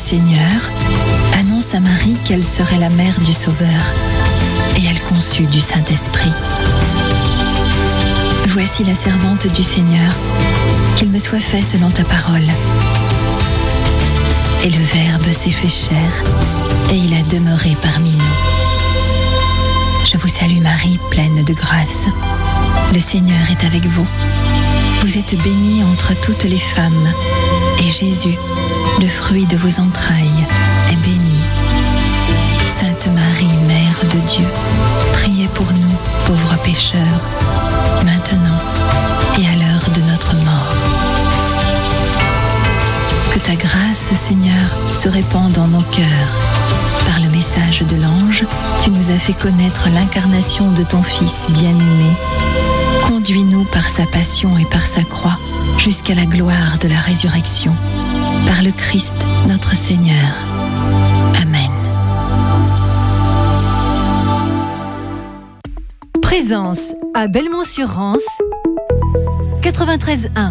Seigneur annonce à Marie qu'elle serait la mère du Sauveur, et elle conçut du Saint-Esprit. Voici la servante du Seigneur, qu'il me soit fait selon ta parole. Et le Verbe s'est fait chair, et il a demeuré parmi nous. Je vous salue Marie, pleine de grâce. Le Seigneur est avec vous. Vous êtes bénie entre toutes les femmes, et Jésus, le fruit de vos entrailles, est béni. Sainte Marie, Mère de Dieu, priez pour nous, pauvres pécheurs, maintenant et à l'heure de notre mort. Que ta grâce, Seigneur, se répande dans nos cœurs. Par le message de l'ange, tu nous as fait connaître l'incarnation de ton Fils bien-aimé. Conduis-nous par sa passion et par sa croix jusqu'à la gloire de la résurrection. Par le Christ, notre Seigneur. Amen. Présence à Belmont-sur-Rance, 93.1.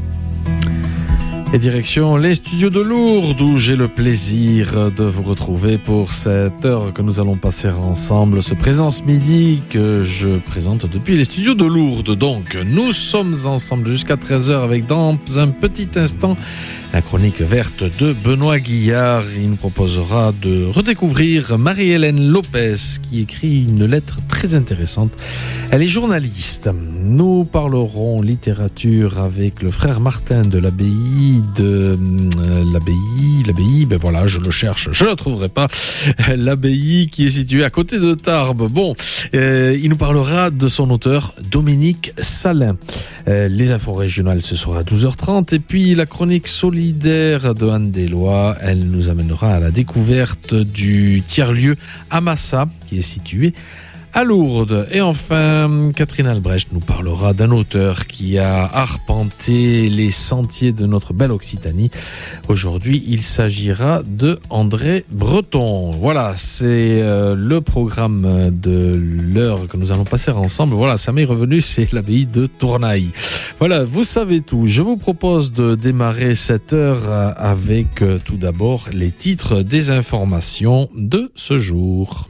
Et direction les studios de Lourdes, où j'ai le plaisir de vous retrouver pour cette heure que nous allons passer ensemble, ce Présence Midi que je présente depuis les studios de Lourdes. Donc, nous sommes ensemble jusqu'à 13h avec dans un petit instant la chronique verte de Benoît Guillard. Il nous proposera de redécouvrir Marie-Hélène Lopez qui écrit une lettre très intéressante. Elle est journaliste. Nous parlerons littérature avec le frère Martin de l'abbaye ben voilà, je le cherche, je ne le trouverai pas. L'abbaye qui est située à côté de Tarbes. Bon, il nous parlera de son auteur Dominique Salin. Les infos régionales, ce sera à 12h30. Et puis la chronique solidaire de Anne Deslois, elle nous amènera à la découverte du tiers-lieu Amassa, qui est situé à Lourdes. Et enfin, Catherine Albrecht nous parlera d'un auteur qui a arpenté les sentiers de notre belle Occitanie. Aujourd'hui, il s'agira de André Breton. Voilà, c'est le programme de l'heure que nous allons passer ensemble. Voilà, ça m'est revenu, c'est l'abbaye de Tournaille. Voilà, vous savez tout. Je vous propose de démarrer cette heure avec tout d'abord les titres des informations de ce jour.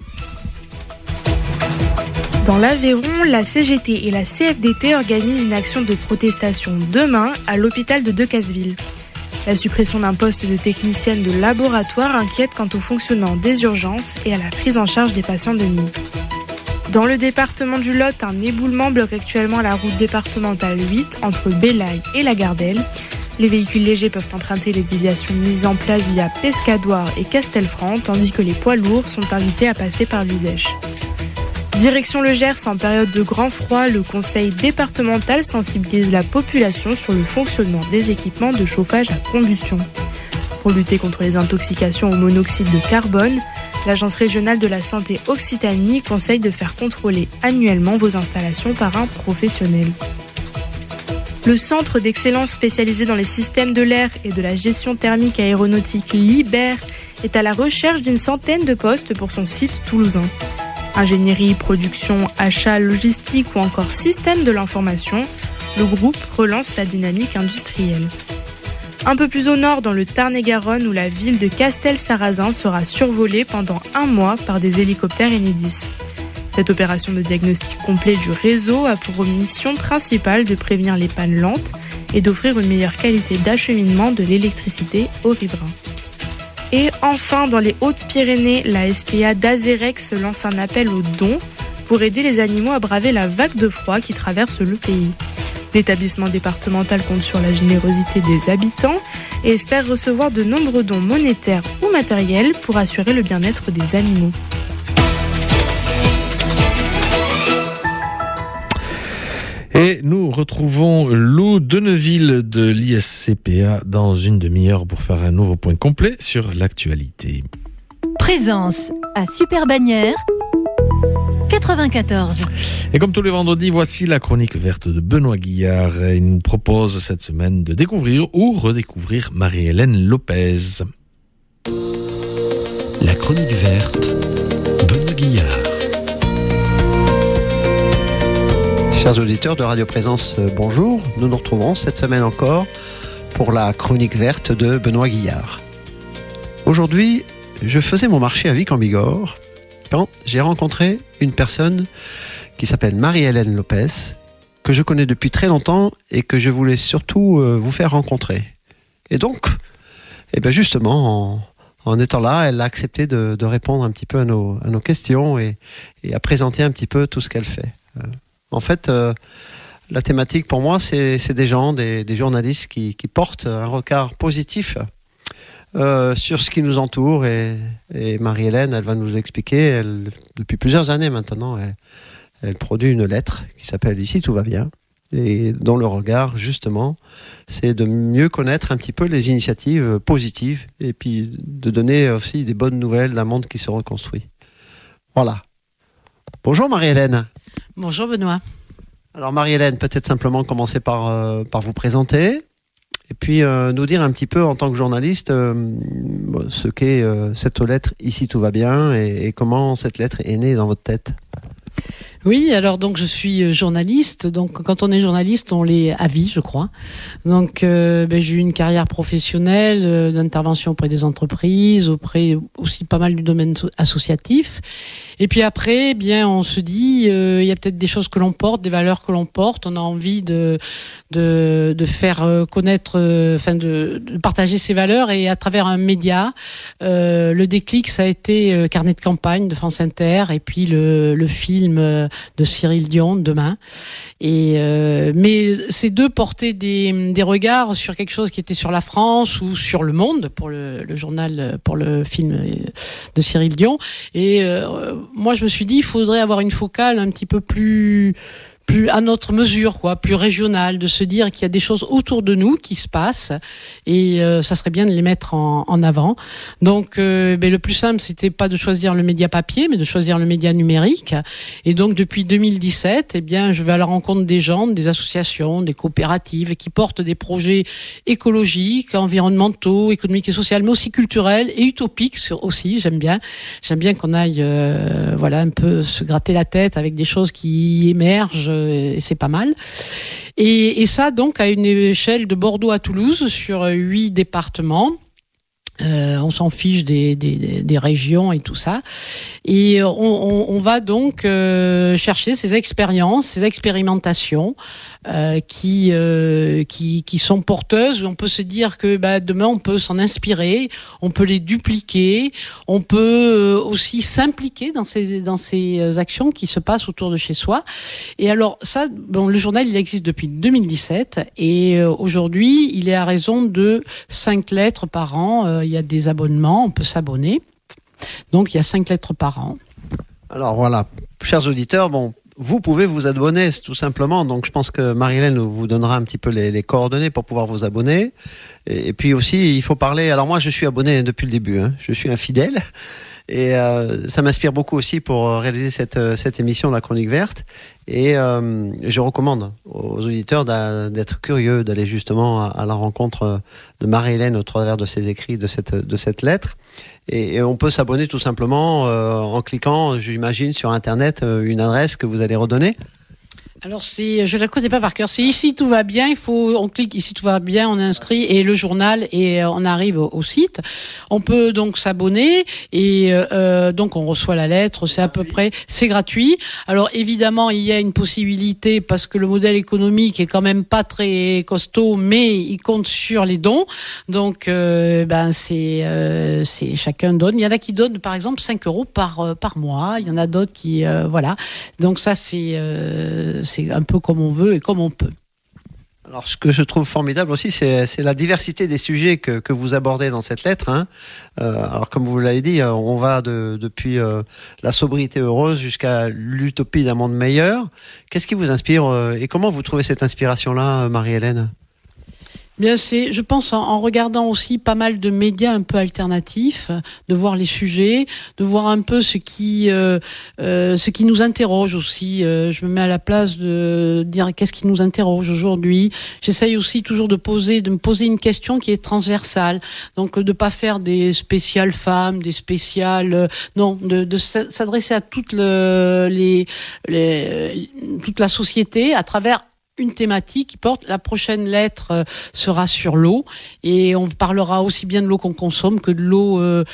Dans l'Aveyron, la CGT et la CFDT organisent une action de protestation demain à l'hôpital de Decazeville. La suppression d'un poste de technicienne de laboratoire inquiète quant au fonctionnement des urgences et à la prise en charge des patients de nuit. Dans le département du Lot, un éboulement bloque actuellement la route départementale 8 entre Bellaye et la Gardelle. Les véhicules légers peuvent emprunter les déviations mises en place via Pescadoire et Castelfranc, tandis que les poids lourds sont invités à passer par l'Uzèche. Direction le Gers, en période de grand froid, le conseil départemental sensibilise la population sur le fonctionnement des équipements de chauffage à combustion. Pour lutter contre les intoxications au monoxyde de carbone, l'Agence régionale de la santé Occitanie conseille de faire contrôler annuellement vos installations par un professionnel. Le centre d'excellence spécialisé dans les systèmes de l'air et de la gestion thermique aéronautique Liber est à la recherche d'une centaine de postes pour son site toulousain. Ingénierie, production, achat, logistique ou encore système de l'information, le groupe relance sa dynamique industrielle. Un peu plus au nord, dans le Tarn-et-Garonne, où la ville de Castel-Sarrazin sera survolée pendant 1 mois par des hélicoptères Enedis. Cette opération de diagnostic complet du réseau a pour mission principale de prévenir les pannes lentes et d'offrir une meilleure qualité d'acheminement de l'électricité aux riverains. Et enfin, dans les Hautes-Pyrénées, la SPA d'Azérex lance un appel aux dons pour aider les animaux à braver la vague de froid qui traverse le pays. L'établissement départemental compte sur la générosité des habitants et espère recevoir de nombreux dons monétaires ou matériels pour assurer le bien-être des animaux. Et nous retrouvons Lou Deneville de l'ISCPA dans une demi-heure pour faire un nouveau point complet sur l'actualité. Présence à Super-Bagnères, 94. Et comme tous les vendredis, voici la chronique verte de Benoît Guillard. Il nous propose cette semaine de découvrir ou redécouvrir Marie-Hélène Lopez. La chronique verte, Benoît Guillard. Chers auditeurs de Radio Présence, bonjour. Nous nous retrouvons cette semaine encore pour la chronique verte de Benoît Guillard. Aujourd'hui, je faisais mon marché à Vic-en-Bigorre quand j'ai rencontré une personne qui s'appelle Marie-Hélène Lopez, que je connais depuis très longtemps et que je voulais surtout vous faire rencontrer. Et donc, justement, en étant là, elle a accepté de répondre un petit peu à nos questions et à présenter un petit peu tout ce qu'elle fait. En fait, la thématique pour moi, c'est des gens, des journalistes qui portent un regard positif sur ce qui nous entoure. Et Marie-Hélène, elle va nous expliquer, depuis plusieurs années maintenant, elle produit une lettre qui s'appelle « Ici tout va bien ». Et dont le regard, justement, c'est de mieux connaître un petit peu les initiatives positives et puis de donner aussi des bonnes nouvelles d'un monde qui se reconstruit. Voilà. Bonjour Marie-Hélène. Bonjour Benoît. Alors Marie-Hélène, peut-être simplement commencer par vous présenter et puis nous dire un petit peu en tant que journaliste ce qu'est cette lettre « Ici tout va bien » et comment cette lettre est née dans votre tête. Oui, alors donc je suis journaliste. Donc quand on est journaliste, on l'est à vie, je crois. Donc j'ai eu une carrière professionnelle d'intervention auprès des entreprises, auprès aussi pas mal du domaine associatif. Et puis après, on se dit, il y a peut-être des choses que l'on porte, des valeurs que l'on porte. On a envie de faire connaître, de partager ces valeurs. Et à travers un média, le déclic, ça a été Carnet de campagne de France Inter, et puis le film de Cyril Dion, Demain. Et mais ces deux portaient des regards sur quelque chose qui était sur la France ou sur le monde pour le journal, pour le film de Cyril Dion. Et moi, je me suis dit, il faudrait avoir une focale un petit peu plus à notre mesure, plus régionale, de se dire qu'il y a des choses autour de nous qui se passent et ça serait bien de les mettre en avant. Donc le plus simple, c'était pas de choisir le média papier, mais de choisir le média numérique. Et donc depuis 2017, je vais à la rencontre des gens, des associations, des coopératives qui portent des projets écologiques, environnementaux, économiques et sociaux, mais aussi culturels et utopiques aussi. J'aime bien qu'on aille un peu se gratter la tête avec des choses qui émergent. Et c'est pas mal. Et ça, donc, à une échelle de Bordeaux à Toulouse, sur 8 départements. On s'en fiche des régions et tout ça. Et on va donc chercher ces expériences, ces expérimentations qui sont porteuses. On peut se dire que demain on peut s'en inspirer, on peut les dupliquer, on peut aussi s'impliquer dans ces actions qui se passent autour de chez soi. Et alors ça, le journal il existe depuis 2017 et aujourd'hui il est à raison de 5 lettres par an. Il y a des abonnements, on peut s'abonner. Donc il y a 5 lettres par an. Alors voilà, chers auditeurs, vous pouvez vous abonner tout simplement. Donc je pense que Marie-Hélène vous donnera un petit peu les coordonnées pour pouvoir vous abonner. Et puis aussi, il faut parler. Alors moi, je suis abonné depuis le début. Je suis un fidèle. Et ça m'inspire beaucoup aussi pour réaliser cette émission de la Chronique Verte. Et je recommande aux auditeurs d'être curieux, d'aller justement à la rencontre de Marie-Hélène au travers de ses écrits, de cette lettre. Et on peut s'abonner tout simplement en cliquant, j'imagine, sur Internet, une adresse que vous allez redonner. Alors je la connais pas par cœur. C'est Ici tout va bien. On clique Ici tout va bien, on inscrit et le journal et on arrive au site. On peut donc s'abonner et donc on reçoit la lettre. C'est gratuit. Alors évidemment il y a une possibilité parce que le modèle économique est quand même pas très costaud, mais il compte sur les dons. Donc c'est chacun donne. Il y en a qui donnent par exemple 5 € par mois. Il y en a d'autres qui voilà. Donc ça c'est un peu comme on veut et comme on peut. Alors, ce que je trouve formidable aussi, c'est la diversité des sujets que vous abordez dans cette lettre. Alors, comme vous l'avez dit, on va depuis la sobriété heureuse jusqu'à l'utopie d'un monde meilleur. Qu'est-ce qui vous inspire et comment vous trouvez cette inspiration-là, Marie-Hélène ? Bien, je pense en regardant aussi pas mal de médias un peu alternatifs, de voir les sujets, de voir un peu ce qui nous interroge aussi. Je me mets à la place de dire qu'est-ce qui nous interroge aujourd'hui. J'essaye aussi toujours de me poser une question qui est transversale. Donc de pas faire des spéciales femmes, des spéciales de s'adresser à toute la société à travers une thématique qui porte. La prochaine lettre sera sur l'eau et on parlera aussi bien de l'eau qu'on consomme que de l'eau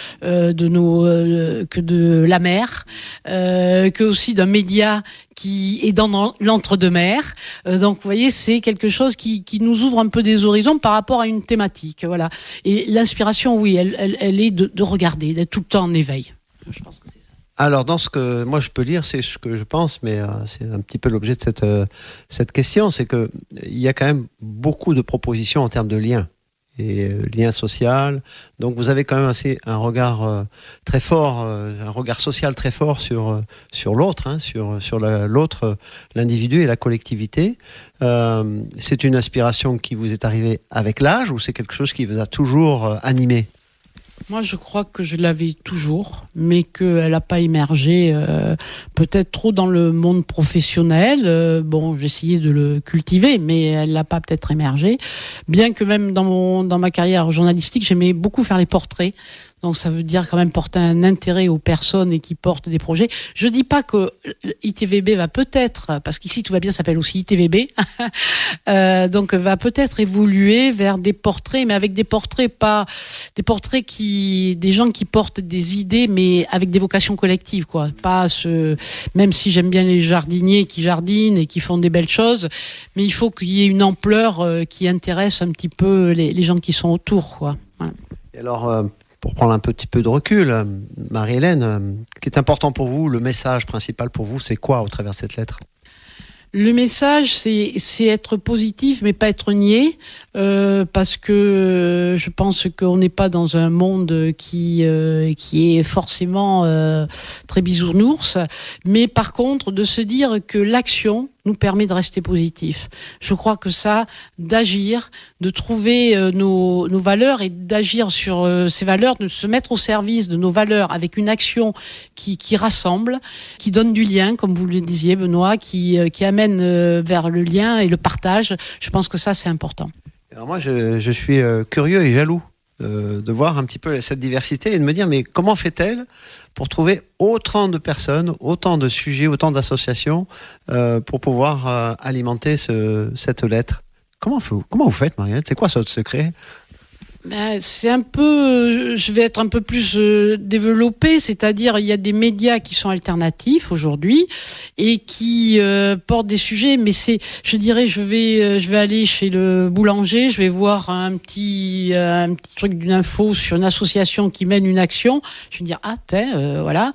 que de la mer, que aussi d'un média qui est dans l'entre-deux-mers. Donc, vous voyez, c'est quelque chose qui nous ouvre un peu des horizons par rapport à une thématique. Voilà. Et l'inspiration, oui, elle est de regarder, d'être tout le temps en éveil. Je pense que c'est ça. Alors, dans ce que moi je peux lire, c'est ce que je pense, mais c'est un petit peu l'objet de cette question, c'est que il y a quand même beaucoup de propositions en termes de liens. Et lien social. Donc vous avez quand même un regard très fort, un regard social très fort sur l'autre, hein, sur l'autre, l'individu et la collectivité. C'est une inspiration qui vous est arrivée avec l'âge ou c'est quelque chose qui vous a toujours animé ? Moi, je crois que je l'avais toujours, mais qu'elle n'a pas émergé peut-être trop dans le monde professionnel. Bon, j'ai essayé de le cultiver, mais elle n'a pas peut-être émergé. Bien que même dans ma carrière journalistique, j'aimais beaucoup faire les portraits. Donc ça veut dire quand même porter un intérêt aux personnes et qui portent des projets. Je dis pas que ITVB va peut-être, parce qu'ici tout va bien, ça s'appelle aussi ITVB, donc va peut-être évoluer vers des portraits, mais avec des portraits pas des portraits des gens qui portent des idées, mais avec des vocations collectives, quoi. Pas même si j'aime bien les jardiniers qui jardinent et qui font des belles choses, mais il faut qu'il y ait une ampleur qui intéresse un petit peu les gens qui sont autour, quoi. Voilà. Et alors. Pour prendre un petit peu de recul, Marie-Hélène, ce qui est important pour vous, le message principal pour vous, c'est quoi au travers de cette lettre ? Le message, c'est être positif, mais pas être niais, parce que je pense qu'on n'est pas dans un monde qui est forcément très bisounours, mais par contre de se dire que l'action nous permet de rester positif. Je crois que ça, d'agir, de trouver nos valeurs et d'agir sur ces valeurs, de se mettre au service de nos valeurs avec une action qui rassemble, qui donne du lien, comme vous le disiez, Benoît, qui amène vers le lien et le partage. Je pense que ça, c'est important. Alors moi, je suis curieux et jaloux de voir un petit peu cette diversité et de me dire, mais comment fait-elle pour trouver autant de personnes, autant de sujets, autant d'associations pour pouvoir alimenter cette lettre ? Comment vous faites, Marielle ? C'est quoi votre secret ? C'est un peu, je vais être un peu plus développé, c'est-à-dire il y a des médias qui sont alternatifs aujourd'hui et qui portent des sujets, mais je dirais, je vais aller chez le boulanger, je vais voir un petit truc d'une info sur une association qui mène une action, je vais me dire voilà,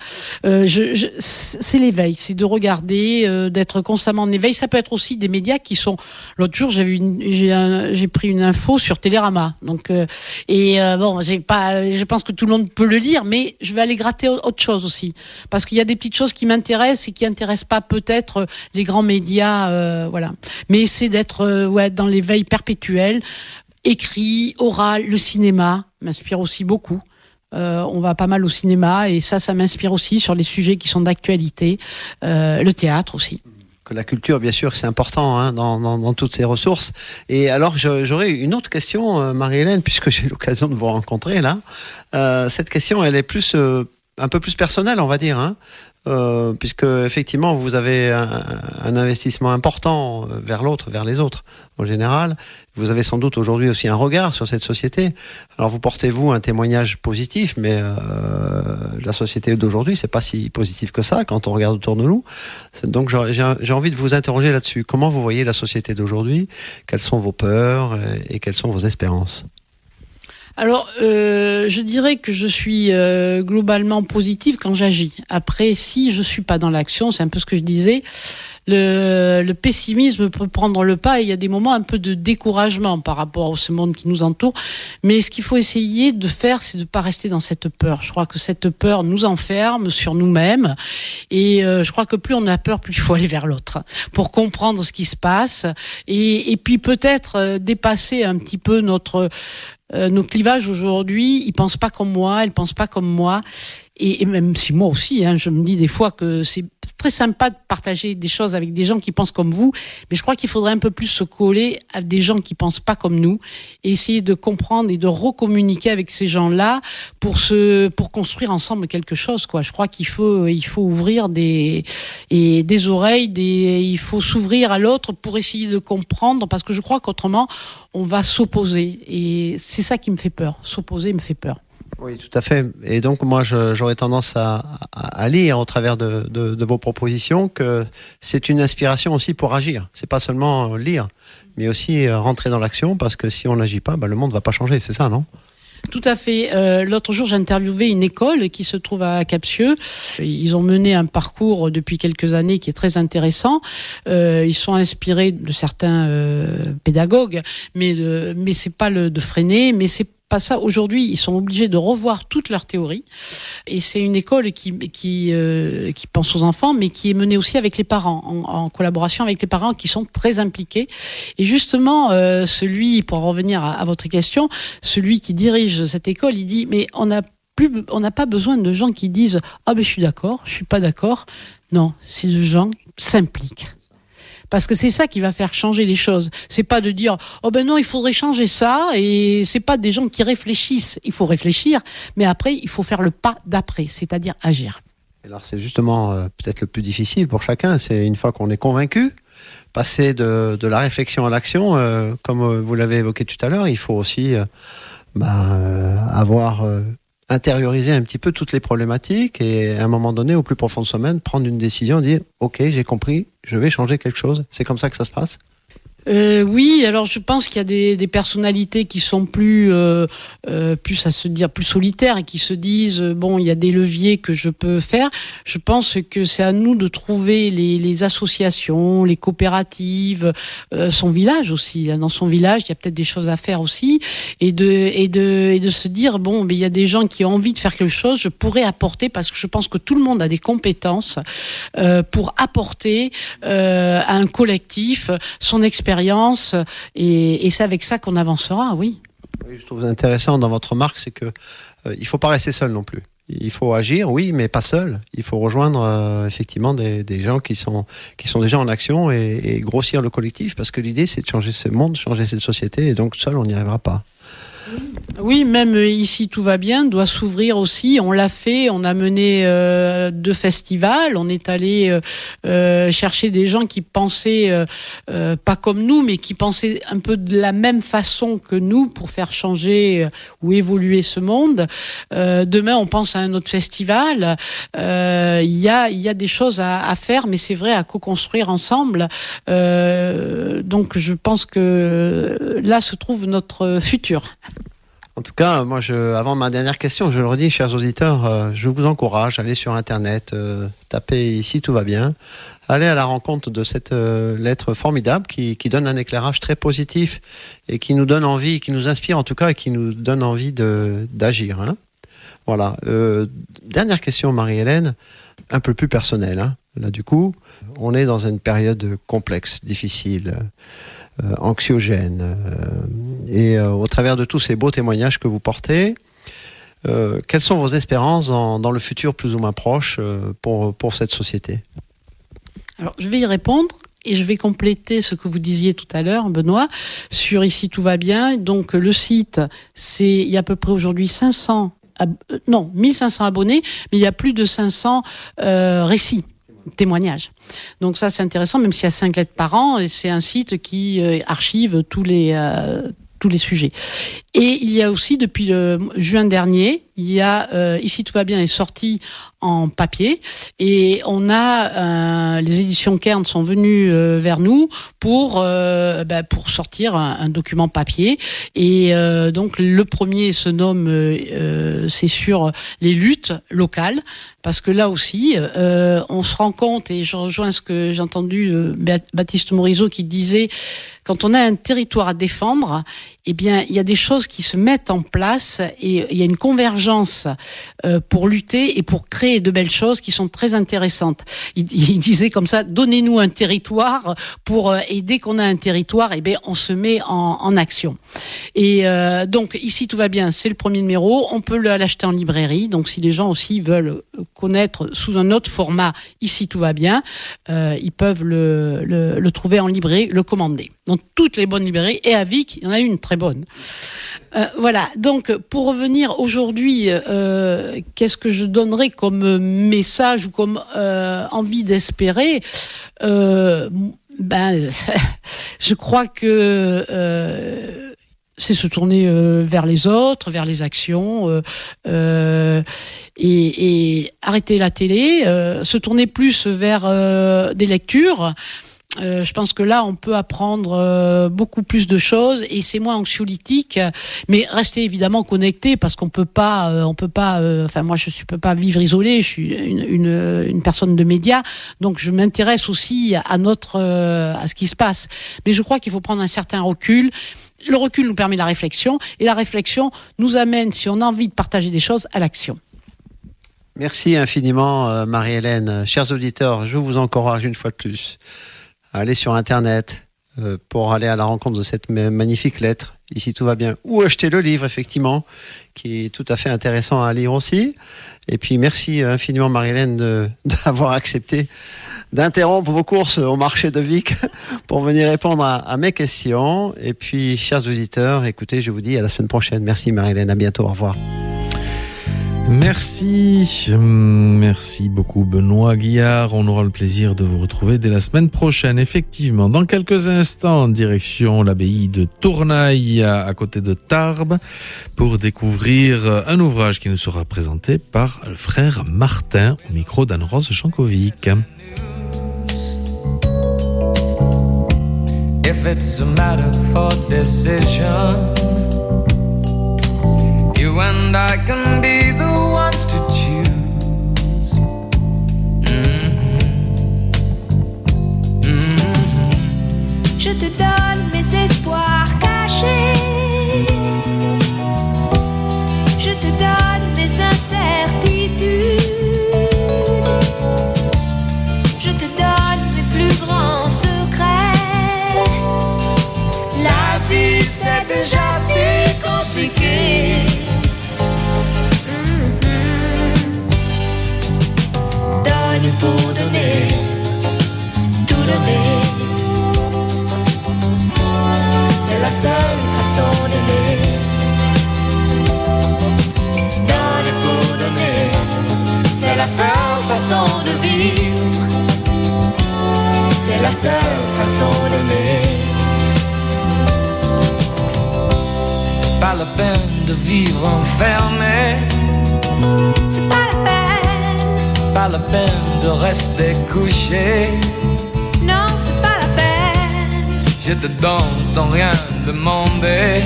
c'est l'éveil, c'est de regarder, d'être constamment en éveil. Ça peut être aussi des médias qui sont. L'autre jour, j'ai pris une info sur Télérama, donc. Je pense que tout le monde peut le lire, mais je vais aller gratter autre chose aussi, parce qu'il y a des petites choses qui m'intéressent et qui intéressent pas peut-être les grands médias, voilà. Mais c'est d'être dans l'éveil perpétuel, écrit, oral, le cinéma m'inspire aussi beaucoup. On va pas mal au cinéma et ça m'inspire aussi sur les sujets qui sont d'actualité, le théâtre aussi. La culture, bien sûr, c'est important hein, dans toutes ces ressources. Et alors, j'aurais une autre question, Marie-Hélène, puisque j'ai l'occasion de vous rencontrer là. Cette question, elle est un peu plus personnelle, on va dire, hein, puisque effectivement, vous avez un investissement important vers l'autre, vers les autres, en général. Vous avez sans doute aujourd'hui aussi un regard sur cette société. Alors, vous portez-vous un témoignage positif, mais la société d'aujourd'hui, c'est pas si positif que ça quand on regarde autour de nous. Donc, j'ai envie de vous interroger là-dessus. Comment vous voyez la société d'aujourd'hui ? Quelles sont vos peurs et quelles sont vos espérances ? Alors, je dirais que je suis globalement positive quand j'agis. Après, si je suis pas dans l'action, c'est un peu ce que je disais, le pessimisme peut prendre le pas et il y a des moments un peu de découragement par rapport à ce monde qui nous entoure. Mais ce qu'il faut essayer de faire, c'est de pas rester dans cette peur. Je crois que cette peur nous enferme sur nous-mêmes et je crois que plus on a peur, plus il faut aller vers l'autre pour comprendre ce qui se passe et puis peut-être dépasser un petit peu nos clivages aujourd'hui. Ils pensent pas comme moi, elles pensent pas comme moi. Et même si moi aussi, je me dis des fois que c'est très sympa de partager des choses avec des gens qui pensent comme vous, mais je crois qu'il faudrait un peu plus se coller à des gens qui pensent pas comme nous et essayer de comprendre et de recommuniquer avec ces gens-là pour construire ensemble quelque chose, quoi. Je crois qu'il faut ouvrir des oreilles, il faut s'ouvrir à l'autre pour essayer de comprendre, parce que je crois qu'autrement on va s'opposer, et c'est ça qui me fait peur. S'opposer me fait peur. Oui, tout à fait. Et donc, moi, j'aurais tendance à lire au travers de vos propositions que c'est une inspiration aussi pour agir. C'est pas seulement lire, mais aussi rentrer dans l'action, parce que si on n'agit pas, le monde va pas changer. C'est ça, non ? Tout à fait. L'autre jour, j'ai interviewé une école qui se trouve à Capsieux. Ils ont mené un parcours depuis quelques années qui est très intéressant. Ils sont inspirés de certains pédagogues, mais c'est pas de freiner, mais c'est pas ça. Aujourd'hui, ils sont obligés de revoir toute leur théorie. Et c'est une école qui pense aux enfants, mais qui est menée aussi avec les parents, en collaboration avec les parents qui sont très impliqués. Et justement, pour en revenir à votre question, celui qui dirige cette école, il dit, mais on n'a pas besoin de gens qui disent, je suis d'accord, je suis pas d'accord. Non, c'est de gens qui s'impliquent. Parce que c'est ça qui va faire changer les choses. C'est pas de dire non, il faudrait changer ça, et c'est pas des gens qui réfléchissent. Il faut réfléchir, mais après il faut faire le pas d'après, c'est-à-dire agir. Alors c'est justement peut-être le plus difficile pour chacun. C'est une fois qu'on est convaincu, passer de la réflexion à l'action. Comme vous l'avez évoqué tout à l'heure, il faut aussi avoir intérioriser un petit peu toutes les problématiques, et à un moment donné, au plus profond de soi-même, prendre une décision, dire ok, j'ai compris, je vais changer quelque chose. C'est comme ça que ça se passe ? Oui, alors je pense qu'il y a des personnalités qui sont plus à se dire plus solitaires, et qui se disent il y a des leviers que je peux faire. Je pense que c'est à nous de trouver les associations, les coopératives, son village aussi. Dans son village, il y a peut-être des choses à faire aussi, et de se dire il y a des gens qui ont envie de faire quelque chose, je pourrais apporter, parce que je pense que tout le monde a des compétences pour apporter à un collectif son expérience, et c'est avec ça qu'on avancera, oui. Oui, je trouve intéressant dans votre remarque, c'est que il faut pas rester seul non plus. Il faut agir, oui, mais pas seul. Il faut rejoindre effectivement des gens qui sont déjà en action, et grossir le collectif, parce que l'idée, c'est de changer ce monde, changer cette société, et donc seul, on n'y arrivera pas. Oui, même ici tout va bien doit s'ouvrir aussi. On l'a fait, on a mené 2 festivals, on est allé chercher des gens qui pensaient pas comme nous, mais qui pensaient un peu de la même façon que nous pour faire changer ou évoluer ce monde. Demain, on pense à un autre festival. Il y a des choses à faire, mais c'est vrai, à co-construire ensemble. Donc je pense que là se trouve notre futur. En tout cas, moi, avant ma dernière question, je le redis, chers auditeurs, je vous encourage à aller sur Internet, tapez ici, tout va bien. Allez à la rencontre de cette lettre formidable qui donne un éclairage très positif, et qui nous donne envie, qui nous inspire en tout cas, et qui nous donne envie d'agir. Hein. Voilà. Dernière question, Marie-Hélène, un peu plus personnelle. Là, du coup, on est dans une période complexe, difficile, anxiogène, et au travers de tous ces beaux témoignages que vous portez, quelles sont vos espérances dans le futur plus ou moins proche pour cette société ? Alors, je vais y répondre, et je vais compléter ce que vous disiez tout à l'heure, Benoît, sur Ici tout va bien. Donc le site, il y a à peu près aujourd'hui 1500 abonnés, mais il y a plus de 500 récits, témoignages. Donc ça, c'est intéressant, même s'il y a 5 lettres par an, et c'est un site qui archive tous les sujets. Et il y a aussi, depuis le juin dernier, il y a Ici tout va bien est sorti en papier, et on a les éditions Kern sont venues vers nous pour sortir un document papier, et donc le premier se nomme c'est sur les luttes locales, parce que là aussi on se rend compte, et je rejoins ce que j'ai entendu Baptiste Morisot qui disait, quand on a un territoire à défendre, eh bien il y a des choses qui se mettent en place, et il y a une convergence urgence pour lutter et pour créer de belles choses qui sont très intéressantes. Il disait comme ça, donnez-nous un territoire pour et dès qu'on a un territoire, eh bien on se met en action. Et donc ici tout va bien, c'est le premier numéro, on peut l'acheter en librairie. Donc si les gens aussi veulent connaître sous un autre format, ici tout va bien, ils peuvent le trouver en librairie, le commander. Donc toutes les bonnes librairies, et à Vic, il y en a une très bonne. Voilà, donc pour revenir aujourd'hui, qu'est-ce que je donnerais comme message ou comme envie d'espérer, je crois que c'est se tourner vers les autres, vers les actions, et arrêter la télé, se tourner plus vers des lectures. Je pense que là, on peut apprendre beaucoup plus de choses et c'est moins anxiolytique, mais rester évidemment connecté parce qu'on peut pas, enfin moi je peux pas vivre isolé. Je suis une personne de médias, donc je m'intéresse aussi à ce qui se passe. Mais je crois qu'il faut prendre un certain recul. Le recul nous permet la réflexion et la réflexion nous amène, si on a envie de partager des choses, à l'action. Merci infiniment, Marie-Hélène. Chers auditeurs, je vous encourage une fois de plus à aller sur Internet pour aller à la rencontre de cette magnifique lettre. Ici, tout va bien. Ou acheter le livre, effectivement, qui est tout à fait intéressant à lire aussi. Et puis, merci infiniment, Marie-Hélène, d'avoir accepté d'interrompre vos courses au marché de Vic pour venir répondre à mes questions. Et puis, chers auditeurs, écoutez, je vous dis à la semaine prochaine. Merci, Marie-Hélène. À bientôt. Au revoir. Merci beaucoup Benoît Guillard. On aura le plaisir de vous retrouver dès la semaine prochaine. Effectivement, dans quelques instants, direction l'abbaye de Tournaille à côté de Tarbes pour découvrir un ouvrage qui nous sera présenté par le frère Martin au micro d'Anne-Rose Chankovic. If it's a matter for decision, you and I can be the ones to choose. Je te donne mes espoirs cachés. Je te donne mes incertitudes. Je te donne mes plus grands secrets. La vie c'est déjà si compliqué. Donne pour donner, tout donner. C'est la seule façon d'aimer. Donne pour donner, c'est la seule façon de vivre. C'est la seule façon d'aimer. Pas la peine de vivre enfermé. C'est pas la peine. Pas la peine de rester couché. Non, c'est pas la peine. Je te donne sans rien demander.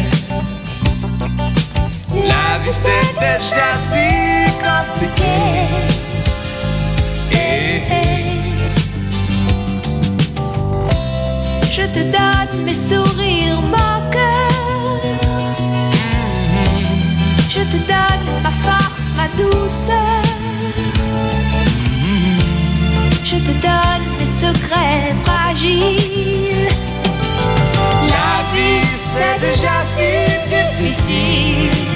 La vie c'est déjà si compliqué. Je te donne mes sourires moqueurs. Je te donne ma force, ma douceur. Je te donne mes secrets fragiles. La vie c'est déjà si difficile.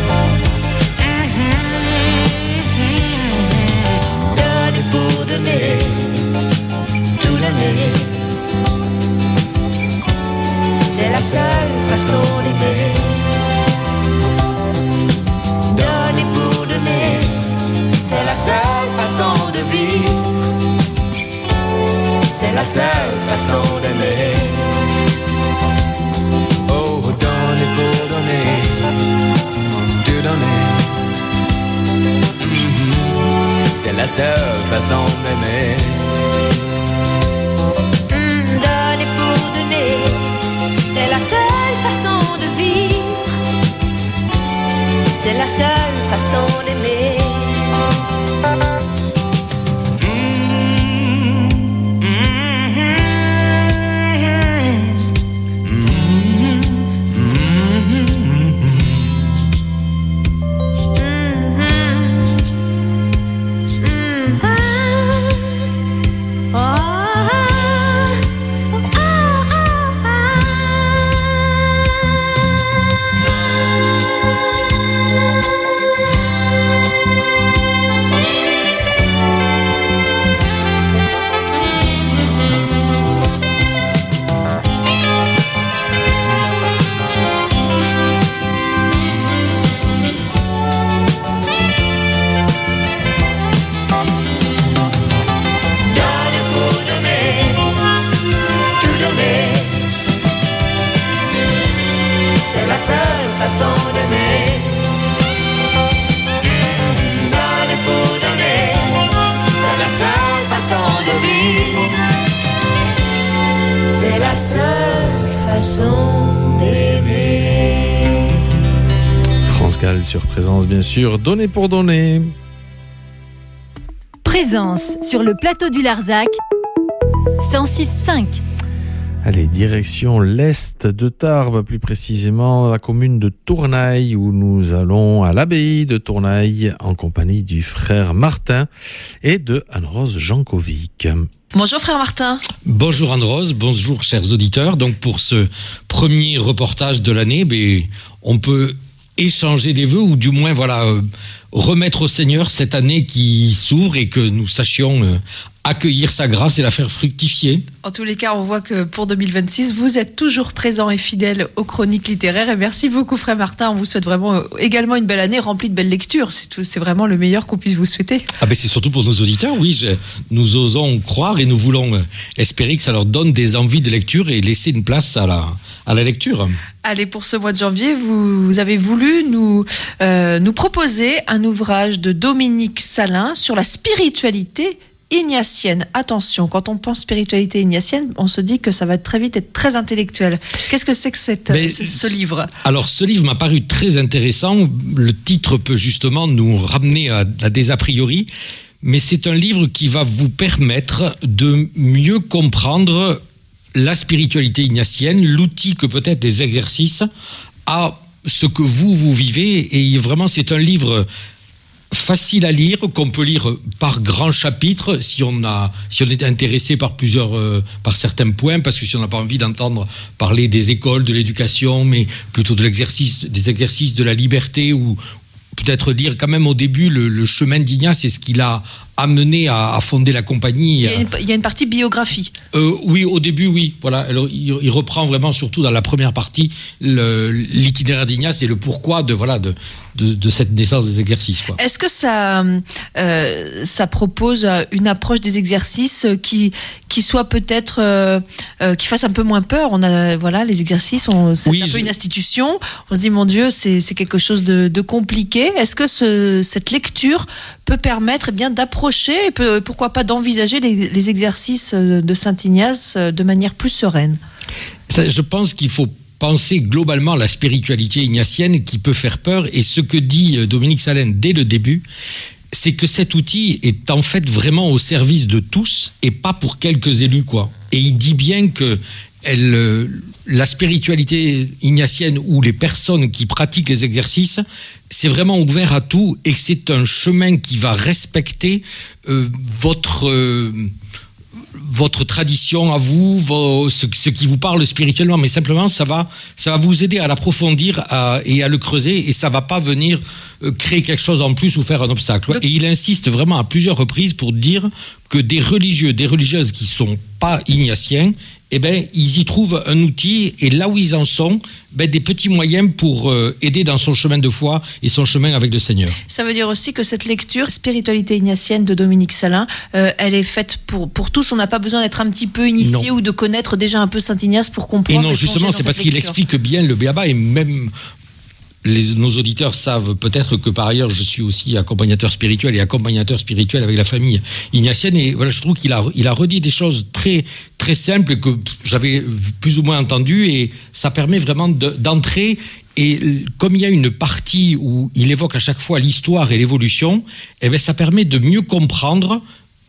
Donner pour donner, tout donner. C'est la seule façon d'aimer. Donner pour donner, c'est la seule façon de vivre. C'est la seule façon d'aimer. Oh, donner pour donner, tout donner. C'est la seule façon d'aimer. Donner pour donner, c'est la seule façon de vivre. C'est la seule façon d'aimer. façon de vivre. C'est la seule façon d'aimer. France Gall sur Présence, bien sûr. Donner pour donner. Présence sur le plateau du Larzac, 106.5. Allez, direction l'est de Tarbes, plus précisément la commune de Tournaille, où nous allons à l'abbaye de Tournaille en compagnie du frère Martin et de Anne-Rose Jankovic. Bonjour frère Martin. Bonjour Anne-Rose, bonjour chers auditeurs. Donc pour ce premier reportage de l'année, on peut échanger des vœux ou du moins remettre au Seigneur cette année qui s'ouvre et que nous sachions accueillir sa grâce et la faire fructifier. En tous les cas, on voit que pour 2026, vous êtes toujours présent et fidèle aux chroniques littéraires. Et merci beaucoup, frère Martin. On vous souhaite vraiment également une belle année remplie de belles lectures. C'est vraiment le meilleur qu'on puisse vous souhaiter. C'est surtout pour nos auditeurs, oui. Nous osons croire et nous voulons espérer que ça leur donne des envies de lecture et laisser une place à la lecture. Allez, pour ce mois de janvier, vous avez voulu nous proposer un ouvrage de Dominique Salin sur la spiritualité ignatienne. Attention, quand on pense spiritualité ignatienne, on se dit que ça va très vite être très intellectuel. Qu'est-ce que c'est que ce livre ? Alors, ce livre m'a paru très intéressant. Le titre peut justement nous ramener à des a priori, mais c'est un livre qui va vous permettre de mieux comprendre la spiritualité ignatienne, l'outil que peut-être des exercices à ce que vous vivez. Et vraiment, c'est un livre facile à lire, qu'on peut lire par grands chapitres si on est intéressé par certains points, parce que si on n'a pas envie d'entendre parler des écoles, de l'éducation, mais plutôt des exercices de la liberté, ou peut-être lire quand même au début le chemin d'Ignace et ce qu'il a amené à fonder la compagnie. Il y a une partie biographie. Oui, au début, oui. Voilà. Alors, il reprend vraiment, surtout dans la première partie, l'itinéraire d'Ignace et le pourquoi de cette naissance des exercices. Est-ce que ça propose une approche des exercices qui soit peut-être qui fasse un peu moins peur? Les exercices, c'est un peu une institution. On se dit, mon Dieu, c'est quelque chose de compliqué. Est-ce que cette lecture peut permettre d'approcher et pourquoi pas d'envisager les exercices de Saint-Ignace de manière plus sereine? Je pense qu'il faut penser globalement à la spiritualité ignatienne qui peut faire peur, et ce que dit Dominique Salin dès le début, c'est que cet outil est en fait vraiment au service de tous et pas pour quelques élus, Et il dit bien que la spiritualité ignatienne ou les personnes qui pratiquent les exercices, c'est vraiment ouvert à tout et que c'est un chemin qui va respecter votre tradition à vous, ce qui vous parle spirituellement, mais simplement ça va vous aider à l'approfondir et à le creuser, et ça va pas venir créer quelque chose en plus ou faire un obstacle. Et il insiste vraiment à plusieurs reprises pour dire que des religieux, des religieuses qui sont pas ignatiens, ils y trouvent un outil, et là où ils en sont, des petits moyens pour aider dans son chemin de foi et son chemin avec le Seigneur. Ça veut dire aussi que cette lecture, Spiritualité ignatienne de Dominique Salin, elle est faite pour tous. On n'a pas besoin d'être un petit peu initié ou de connaître déjà un peu Saint-Ignace pour comprendre. Et non, justement, c'est parce qu'il explique bien le béaba, et même nos auditeurs savent peut-être que par ailleurs je suis aussi accompagnateur spirituel avec la famille ignatienne, et je trouve qu'il a redit des choses très très simples que j'avais plus ou moins entendues, et ça permet vraiment d'entrer. Et comme il y a une partie où il évoque à chaque fois l'histoire et l'évolution, ça permet de mieux comprendre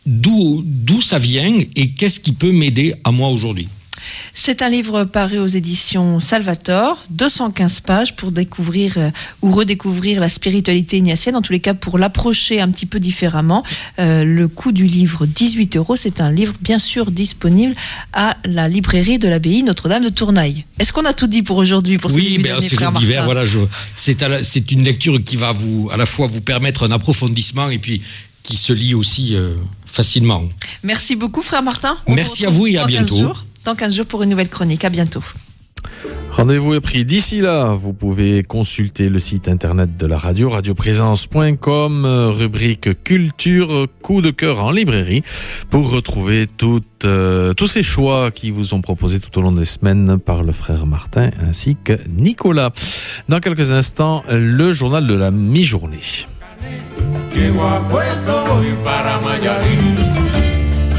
d'où ça vient et qu'est-ce qui peut m'aider à moi aujourd'hui. C'est un livre paru aux éditions Salvator, 215 pages pour découvrir ou redécouvrir la spiritualité ignatienne, en tous les cas pour l'approcher un petit peu différemment. Le coût du livre, 18 €. C'est un livre bien sûr disponible à la librairie de l'abbaye Notre-Dame de Tournaille. Est-ce qu'on a tout dit pour aujourd'hui, pour ce début d'année, frère Martin ? C'est une lecture qui va à la fois vous permettre un approfondissement et puis qui se lit aussi facilement. Merci beaucoup, frère Martin. Merci à vous et à bientôt. Dans 15 jours pour une nouvelle chronique. À bientôt. Rendez-vous est pris. D'ici là, vous pouvez consulter le site internet de la radio, radioprésence.com, rubrique culture, coup de cœur en librairie, pour retrouver tous ces choix qui vous ont proposés tout au long des semaines par le frère Martin ainsi que Nicolas. Dans quelques instants, le journal de la mi-journée.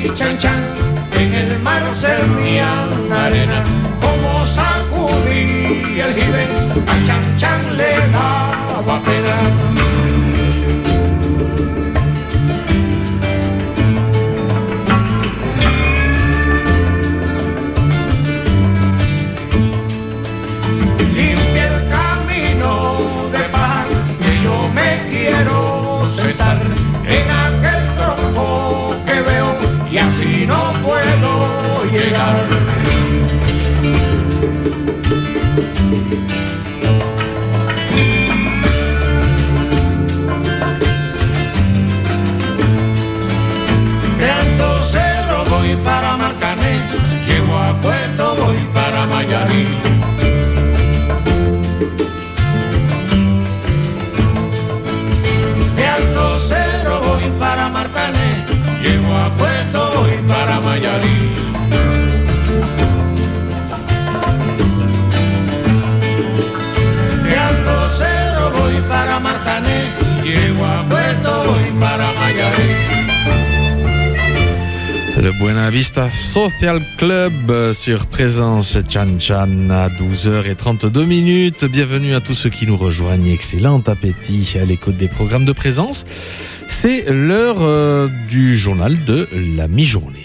chan chan, en el mar servían arena, como sacudía el jibe, a chan chan le daba pena. Quiero sentar en aquel tronco que veo y así no puedo llegar. De Alto Cerro voy para Marcané, llego a Puerto, voy para Mayarí. Cero voy para Marcané, llego a Puerto, voy para Mayarí. De Alto Cero voy para Marcané, llego a Puerto, voy para Mayarí. Le Buena Vista Social Club sur Présence Chan Chan à 12h32. Bienvenue à tous ceux qui nous rejoignent. Excellent appétit à l'écoute des programmes de Présence. C'est l'heure du journal de la mi-journée.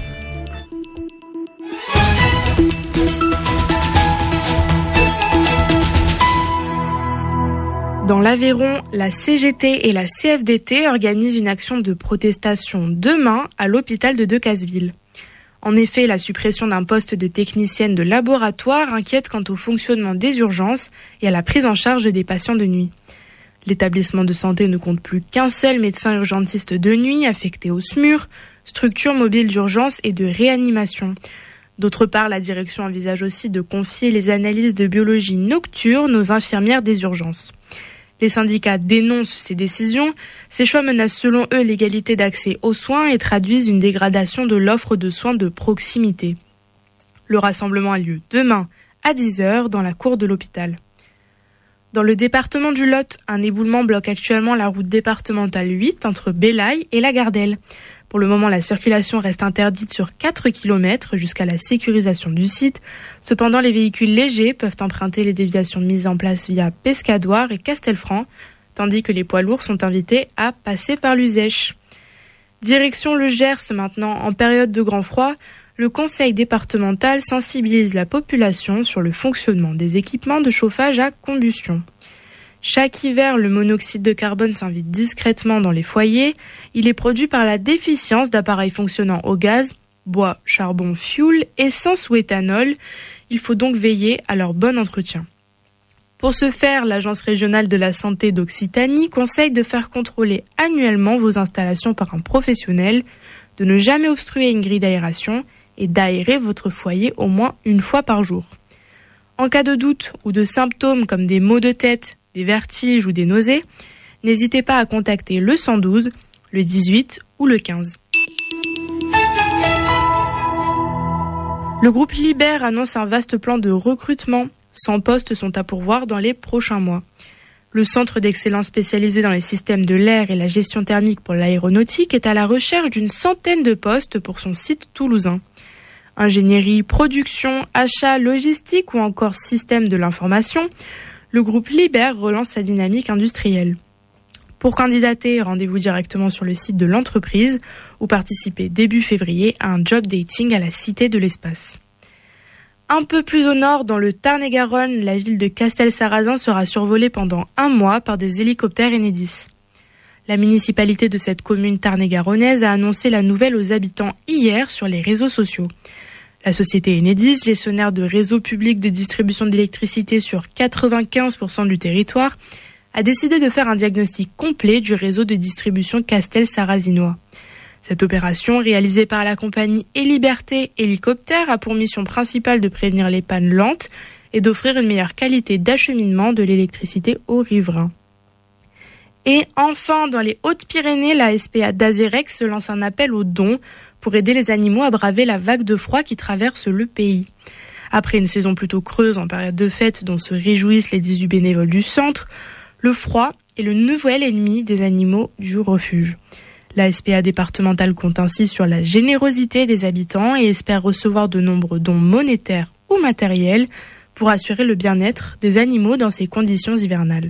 Dans l'Aveyron, la CGT et la CFDT organisent une action de protestation demain à l'hôpital de Decazeville. En effet, la suppression d'un poste de technicienne de laboratoire inquiète quant au fonctionnement des urgences et à la prise en charge des patients de nuit. L'établissement de santé ne compte plus qu'un seul médecin urgentiste de nuit affecté au SMUR, structure mobile d'urgence et de réanimation. D'autre part, la direction envisage aussi de confier les analyses de biologie nocturne aux infirmières des urgences. Les syndicats dénoncent ces décisions. Ces choix menacent selon eux l'égalité d'accès aux soins et traduisent une dégradation de l'offre de soins de proximité. Le rassemblement a lieu demain à 10h dans la cour de l'hôpital. Dans le département du Lot, un éboulement bloque actuellement la route départementale 8 entre Belaye et la Gardelle. Pour le moment, la circulation reste interdite sur 4 km jusqu'à la sécurisation du site. Cependant, les véhicules légers peuvent emprunter les déviations mises en place via Pescadoire et Castelfranc, tandis que les poids lourds sont invités à passer par l'Uzèche. Direction le Gers maintenant, en période de grand froid, le conseil départemental sensibilise la population sur le fonctionnement des équipements de chauffage à combustion. Chaque hiver, le monoxyde de carbone s'invite discrètement dans les foyers. Il est produit par la déficience d'appareils fonctionnant au gaz, bois, charbon, fioul, essence ou éthanol. Il faut donc veiller à leur bon entretien. Pour ce faire, l'Agence régionale de la santé d'Occitanie conseille de faire contrôler annuellement vos installations par un professionnel, de ne jamais obstruer une grille d'aération et d'aérer votre foyer au moins une fois par jour. En cas de doute ou de symptômes comme des maux de tête, des vertiges ou des nausées, n'hésitez pas à contacter le 112, le 18 ou le 15. Le groupe Liber annonce un vaste plan de recrutement. 100 postes sont à pourvoir dans les prochains mois. Le centre d'excellence spécialisé dans les systèmes de l'air et la gestion thermique pour l'aéronautique est à la recherche d'une centaine de postes pour son site toulousain. Ingénierie, production, achat, logistique ou encore système de l'information, le groupe Liber relance sa dynamique industrielle. Pour candidater, rendez-vous directement sur le site de l'entreprise ou participez début février à un job dating à la Cité de l'Espace. Un peu plus au nord, dans le Tarn-et-Garonne, la ville de Castelsarrasin sera survolée pendant 1 mois par des hélicoptères Enedis. La municipalité de cette commune tarn-et-garonnaise a annoncé la nouvelle aux habitants hier sur les réseaux sociaux. La société Enedis, gestionnaire de réseaux publics de distribution d'électricité sur 95% du territoire, a décidé de faire un diagnostic complet du réseau de distribution Castelsarrazinois. Cette opération, réalisée par la compagnie Eliberté Hélicoptère, a pour mission principale de prévenir les pannes lentes et d'offrir une meilleure qualité d'acheminement de l'électricité aux riverains. Et enfin, dans les Hautes-Pyrénées, la SPA d'Azerec se lance un appel aux dons pour aider les animaux à braver la vague de froid qui traverse le pays. Après une saison plutôt creuse en période de fête dont se réjouissent les 18 bénévoles du centre, le froid est le nouvel ennemi des animaux du refuge. La SPA départementale compte ainsi sur la générosité des habitants et espère recevoir de nombreux dons monétaires ou matériels pour assurer le bien-être des animaux dans ces conditions hivernales.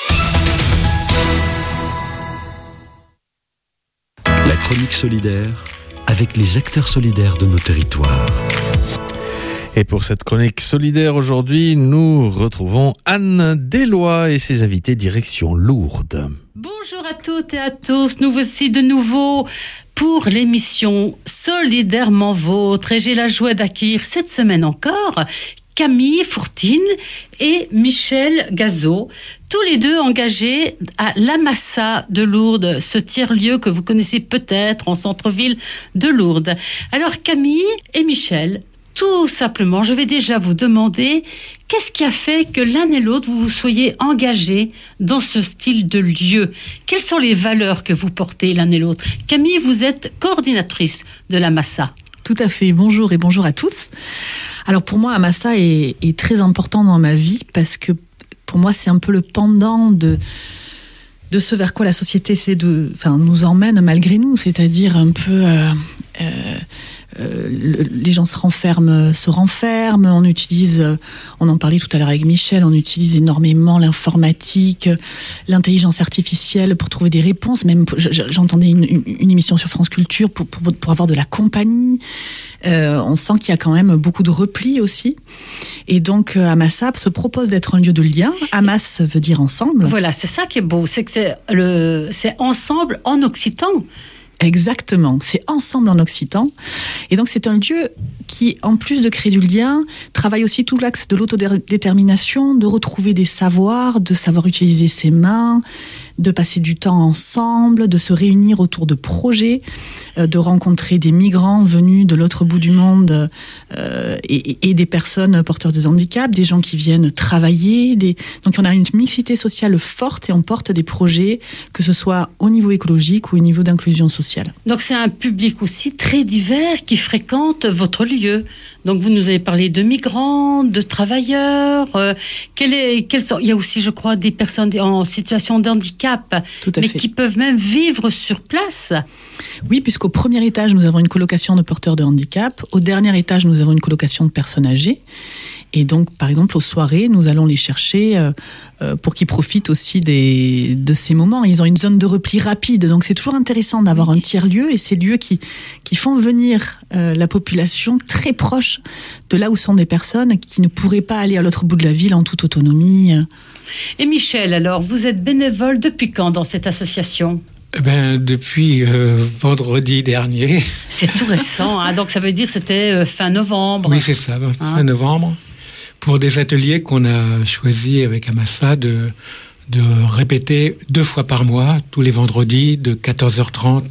La chronique solidaire avec les acteurs solidaires de nos territoires. Et pour cette chronique solidaire aujourd'hui, nous retrouvons Anne Deslois et ses invités direction Lourdes. Bonjour à toutes et à tous, nous voici de nouveau pour l'émission Solidairement Vôtre et j'ai la joie d'accueillir cette semaine encore Camille Fourtine et Michel Gazot, tous les deux engagés à l'Amassa de Lourdes, ce tiers-lieu que vous connaissez peut-être en centre-ville de Lourdes. Alors Camille et Michel, tout simplement, je vais déjà vous demander qu'est-ce qui a fait que l'un et l'autre vous soyez engagés dans ce style de lieu. Quelles sont les valeurs que vous portez l'un et l'autre? Camille, vous êtes coordinatrice de l'Amassa. Tout à fait, bonjour et bonjour à tous. Alors pour moi, Amassa est très important dans ma vie parce que pour moi, c'est un peu le pendant de ce vers quoi la société nous emmène malgré nous, c'est-à-dire un peu... les gens se renferment, on en parlait tout à l'heure avec Michel, on utilise énormément l'informatique, l'intelligence artificielle pour trouver des réponses. Même j'entendais une émission sur France Culture pour avoir de la compagnie. On sent qu'il y a quand même beaucoup de repli aussi. Et donc Amassa se propose d'être un lieu de lien. Amas veut dire ensemble. Voilà, c'est ça qui est beau, c'est que c'est ensemble en occitan. Exactement, c'est ensemble en occitan. Et donc c'est un lieu qui, en plus de créer du lien, travaille aussi tout l'axe de l'autodétermination, de retrouver des savoirs, de savoir utiliser ses mains, de passer du temps ensemble, de se réunir autour de projets, de rencontrer des migrants venus de l'autre bout du monde et des personnes porteurs de handicap, des gens qui viennent travailler. Donc on a une mixité sociale forte et on porte des projets, que ce soit au niveau écologique ou au niveau d'inclusion sociale. Donc c'est un public aussi très divers qui fréquente votre lieu. Donc vous nous avez parlé de migrants, de travailleurs. Il y a aussi, je crois, des personnes en situation de handicap, mais qui peuvent même vivre sur place. Oui, puisqu'au premier étage, nous avons une colocation de porteurs de handicap. Au dernier étage, nous avons une colocation de personnes âgées. Et donc, par exemple, aux soirées, nous allons les chercher pour qu'ils profitent aussi de ces moments. Ils ont une zone de repli rapide, donc c'est toujours intéressant d'avoir un tiers-lieu et ces lieux qui font venir la population très proche de là où sont des personnes qui ne pourraient pas aller à l'autre bout de la ville en toute autonomie. Et Michel, alors, vous êtes bénévole depuis quand dans cette association ? Depuis vendredi dernier. C'est tout récent, hein, donc ça veut dire que c'était fin novembre. Oui, c'est ça, fin novembre. Pour des ateliers qu'on a choisi avec Amassa de répéter 2 fois par mois, tous les vendredis, de 14h30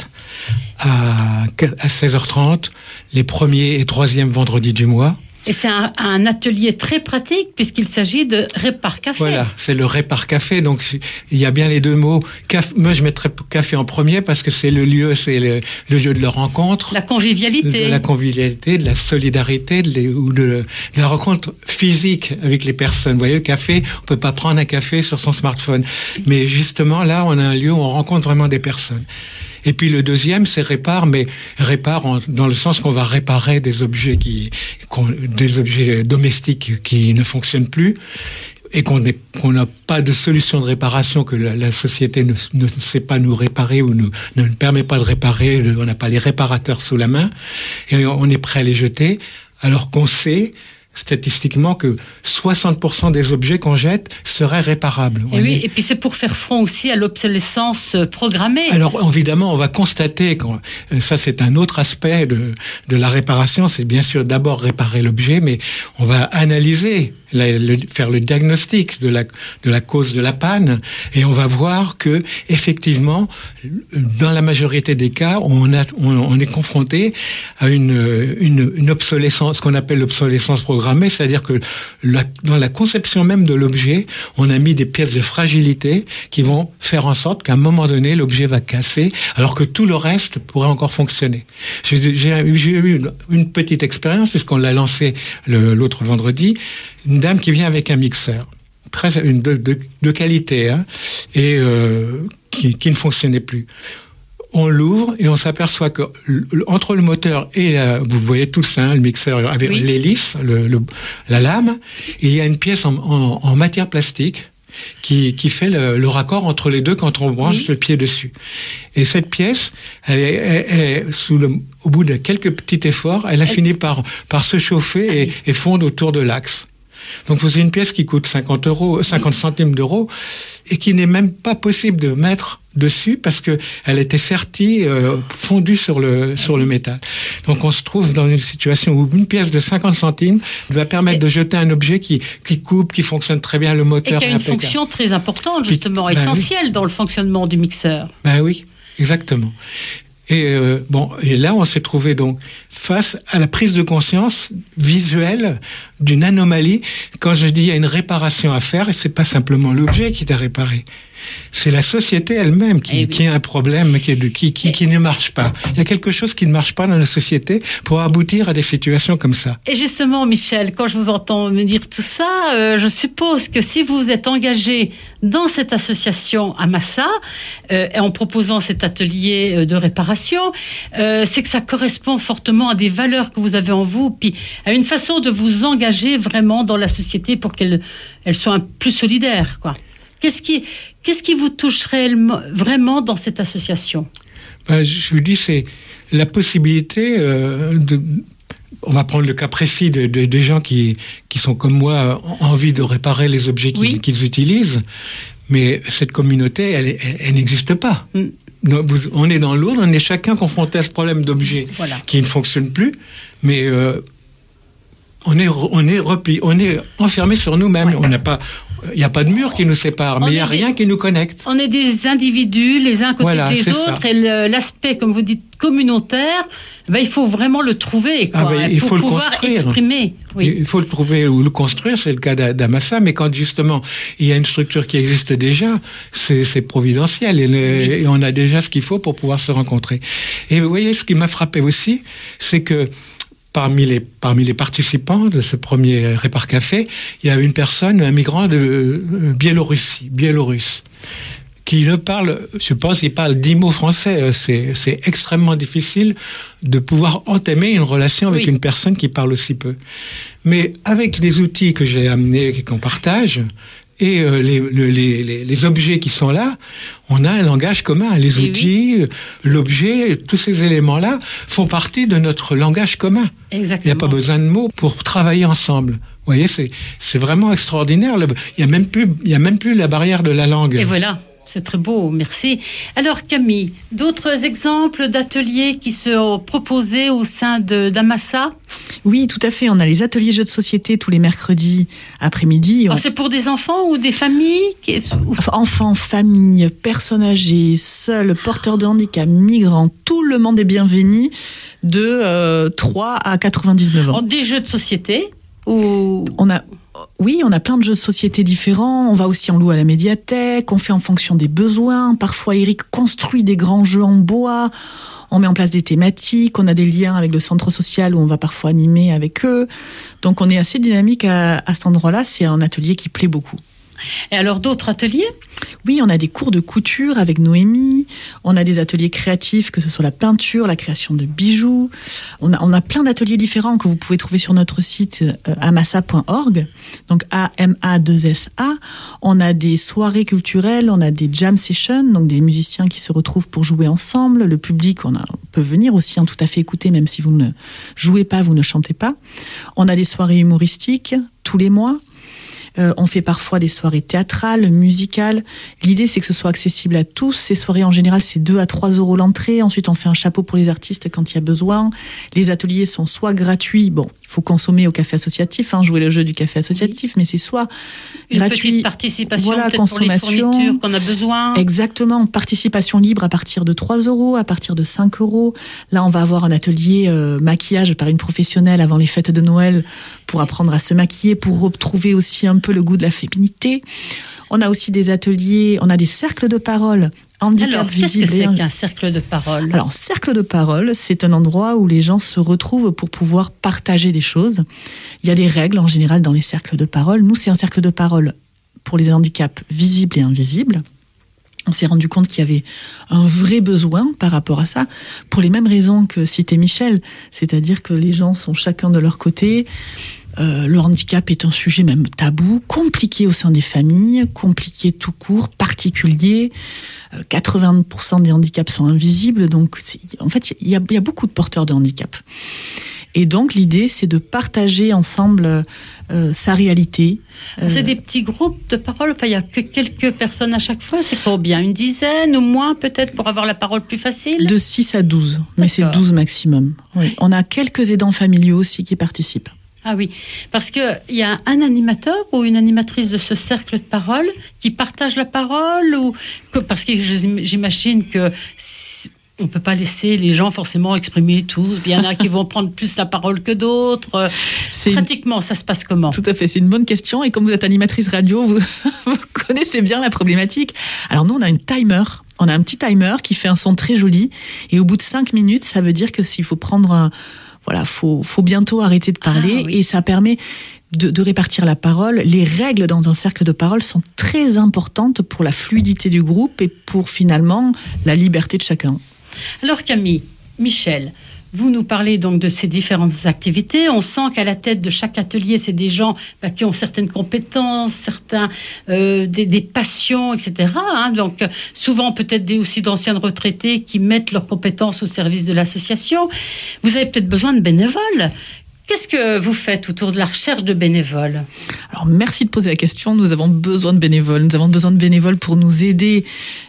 à 16h30, les premiers et troisième vendredis du mois. Et c'est un atelier très pratique puisqu'il s'agit de répar café. Voilà, c'est le répar café. Donc il y a bien les deux mots. Moi, je mettrais café en premier parce que c'est le lieu, le lieu de la rencontre. La convivialité. De la convivialité, de la solidarité, de la rencontre physique avec les personnes. Vous voyez, le café, on peut pas prendre un café sur son smartphone. Mais justement, là, on a un lieu où on rencontre vraiment des personnes. Et puis le deuxième, c'est répar, mais répar dans le sens qu'on va réparer des objets des objets domestiques qui ne fonctionnent plus et qu'on n'a pas de solution de réparation, que la société ne sait pas nous réparer ou ne permet pas de réparer, on n'a pas les réparateurs sous la main et on est prêt à les jeter, alors qu'on sait statistiquement que 60% des objets qu'on jette seraient réparables. Et oui, et puis c'est pour faire front aussi à l'obsolescence programmée. Alors évidemment, on va constater, ça c'est un autre aspect de la réparation, c'est bien sûr d'abord réparer l'objet, mais on va analyser, faire le diagnostic de la cause de la panne, et on va voir que effectivement, dans la majorité des cas, on est confronté à une obsolescence, ce qu'on appelle l'obsolescence programmée, c'est-à-dire que dans la conception même de l'objet, on a mis des pièces de fragilité qui vont faire en sorte qu'à un moment donné, l'objet va casser, alors que tout le reste pourrait encore fonctionner. J'ai eu une petite expérience, puisqu'on l'a lancé l'autre vendredi, une dame qui vient avec un mixeur, de qualité, hein, et qui ne fonctionnait plus. on l'ouvre et on s'aperçoit que entre le moteur et vous voyez tous le mixeur avec l'hélice, la lame, il y a une pièce en matière plastique qui fait le raccord entre les deux quand on branche le pied dessus. Et cette pièce, au bout de quelques petits efforts, elle a fini par se chauffer et fondre autour de l'axe. Donc vous avez une pièce qui coûte 50 centimes d'euros et qui n'est même pas possible de mettre dessus parce que elle était sertie, fondue sur le métal. Donc on se trouve dans une situation où une pièce de 50 centimes va permettre de jeter un objet qui coupe, qui fonctionne très bien, le moteur. Et qui a une fonction très importante, justement, essentielle dans le fonctionnement du mixeur. Ben oui, exactement. Et et là, on s'est trouvé donc face à la prise de conscience visuelle d'une anomalie. Quand je dis il y a une réparation à faire, c'est pas simplement l'objet qui est à réparer. C'est la société elle-même qui a un problème qui ne marche pas. Il y a quelque chose qui ne marche pas dans la société pour aboutir à des situations comme ça. Et justement, Michel, quand je vous entends me dire tout ça, je suppose que si vous êtes engagé dans cette association Amassa, en proposant cet atelier de réparation, c'est que ça correspond fortement à des valeurs que vous avez en vous, puis à une façon de vous engager vraiment dans la société pour qu'elle soit plus solidaire, quoi. Qu'est-ce qui vous touche vraiment dans cette association ? Je vous dis, c'est la possibilité on va prendre le cas précis des gens qui sont comme moi, ont envie de réparer les objets qu'ils utilisent, mais cette communauté, elle n'existe pas. On est dans l'autre, on est chacun confronté à ce problème d'objet qui ne fonctionne plus, mais on est enfermé sur nous-mêmes. Il n'y a pas de mur qui nous sépare, mais il n'y a rien qui nous connecte. On est des individus, les uns à côté des autres, et l'aspect, comme vous dites, communautaire, il faut vraiment le trouver, il faut pour pouvoir le construire. Exprimer. Oui. Il faut le trouver ou le construire, c'est le cas d'Amassa, mais quand justement il y a une structure qui existe déjà, c'est providentiel, et on a déjà ce qu'il faut pour pouvoir se rencontrer. Et vous voyez, ce qui m'a frappé aussi, c'est que parmi les participants de ce premier Répar Café, il y a une personne, un migrant de biélorusse, qui ne parle, je pense, il parle 10 mots français. C'est extrêmement difficile de pouvoir entamer une relation avec une personne qui parle aussi peu. Mais avec les outils que j'ai amenés et qu'on partage, et les objets qui sont là, on a un langage commun. Les outils, l'objet, tous ces éléments-là font partie de notre langage commun. Exactement. Il n'y a pas besoin de mots pour travailler ensemble. Vous voyez, c'est vraiment extraordinaire. Il y a même plus la barrière de la langue. Et voilà. C'est très beau, merci. Alors Camille, d'autres exemples d'ateliers qui sont proposés au sein d'Amassa ? Oui, tout à fait. On a les ateliers jeux de société tous les mercredis après-midi. C'est pour des enfants ou des familles ? Enfants, familles, personnes âgées, seuls, porteurs de handicap, migrants, tout le monde est bienvenu de 3 à 99 ans. Des jeux de société Oui, on a plein de jeux de société différents. On va aussi en louer à la médiathèque. On fait en fonction des besoins. Parfois, Eric construit des grands jeux en bois. On met en place des thématiques. On a des liens avec le centre social où on va parfois animer avec eux. Donc, on est assez dynamique à cet endroit-là. C'est un atelier qui plaît beaucoup. Et alors, d'autres ateliers ? Oui, on a des cours de couture avec Noémie. On a des ateliers créatifs, que ce soit la peinture, la création de bijoux. On a plein d'ateliers différents que vous pouvez trouver sur notre site amassa.org. Donc AMA2SA. On a des soirées culturelles, on a des jam sessions, donc des musiciens qui se retrouvent pour jouer ensemble. Le public, on peut venir aussi tout à fait écouter, même si vous ne jouez pas, vous ne chantez pas. On a des soirées humoristiques tous les mois. On fait parfois des soirées théâtrales, musicales. L'idée, c'est que ce soit accessible à tous. Ces soirées, en général, c'est 2 à 3 euros l'entrée. Ensuite, on fait un chapeau pour les artistes quand il y a besoin. Les ateliers sont soit gratuits. Bon, il faut consommer au café associatif, jouer le jeu du café associatif, mais c'est soit gratuit. Une petite participation peut-être pour les fournitures qu'on a besoin. Exactement. Participation libre à partir de 3 euros, à partir de 5 euros. Là, on va avoir un atelier maquillage par une professionnelle avant les fêtes de Noël pour apprendre à se maquiller, pour retrouver aussi un peu le goût de la féminité. On a aussi des ateliers, on a des cercles de parole. Alors, qu'est-ce que c'est qu'un cercle de parole ? Alors, cercle de parole, c'est un endroit où les gens se retrouvent pour pouvoir partager des choses. Il y a des règles en général dans les cercles de parole. Nous, c'est un cercle de parole pour les handicaps visibles et invisibles. On s'est rendu compte qu'il y avait un vrai besoin par rapport à ça, pour les mêmes raisons que citait Michel, c'est-à-dire que les gens sont chacun de leur côté. Le handicap est un sujet même tabou, compliqué au sein des familles, compliqué tout court, particulier. 80% des handicaps sont invisibles, donc en fait il y a beaucoup de porteurs de handicap. Et donc l'idée c'est de partager ensemble sa réalité. C'est des petits groupes de parole, enfin il n'y a que quelques personnes à chaque fois, c'est combien, une dizaine ou moins peut-être pour avoir la parole plus facile? De 6 à 12, mais c'est 12 maximum. Oui. On a quelques aidants familiaux aussi qui participent. Ah oui, parce qu'il y a un animateur ou une animatrice de ce cercle de parole qui partage la parole parce que j'imagine que on ne peut pas laisser les gens forcément exprimer tous. Il y en a qui vont prendre plus la parole que d'autres. Pratiquement, ça se passe comment? Tout à fait, c'est une bonne question. Et comme vous êtes animatrice radio, vous connaissez bien la problématique. Alors nous, on a un petit timer qui fait un son très joli. Et au bout de 5 minutes, ça veut dire que s'il faut prendre faut bientôt arrêter de parler. Et ça permet de répartir la parole. Les règles dans un cercle de parole sont très importantes pour la fluidité du groupe et pour finalement la liberté de chacun. Alors Camille, Michel, vous nous parlez donc de ces différentes activités. On sent qu'à la tête de chaque atelier, c'est des gens qui ont certaines compétences, des passions, etc. Donc souvent peut-être aussi d'anciens retraités qui mettent leurs compétences au service de l'association. Vous avez peut-être besoin de bénévoles. Qu'est-ce que vous faites autour de la recherche de bénévoles? Alors, merci de poser la question. Nous avons besoin de bénévoles. Nous avons besoin de bénévoles pour nous aider,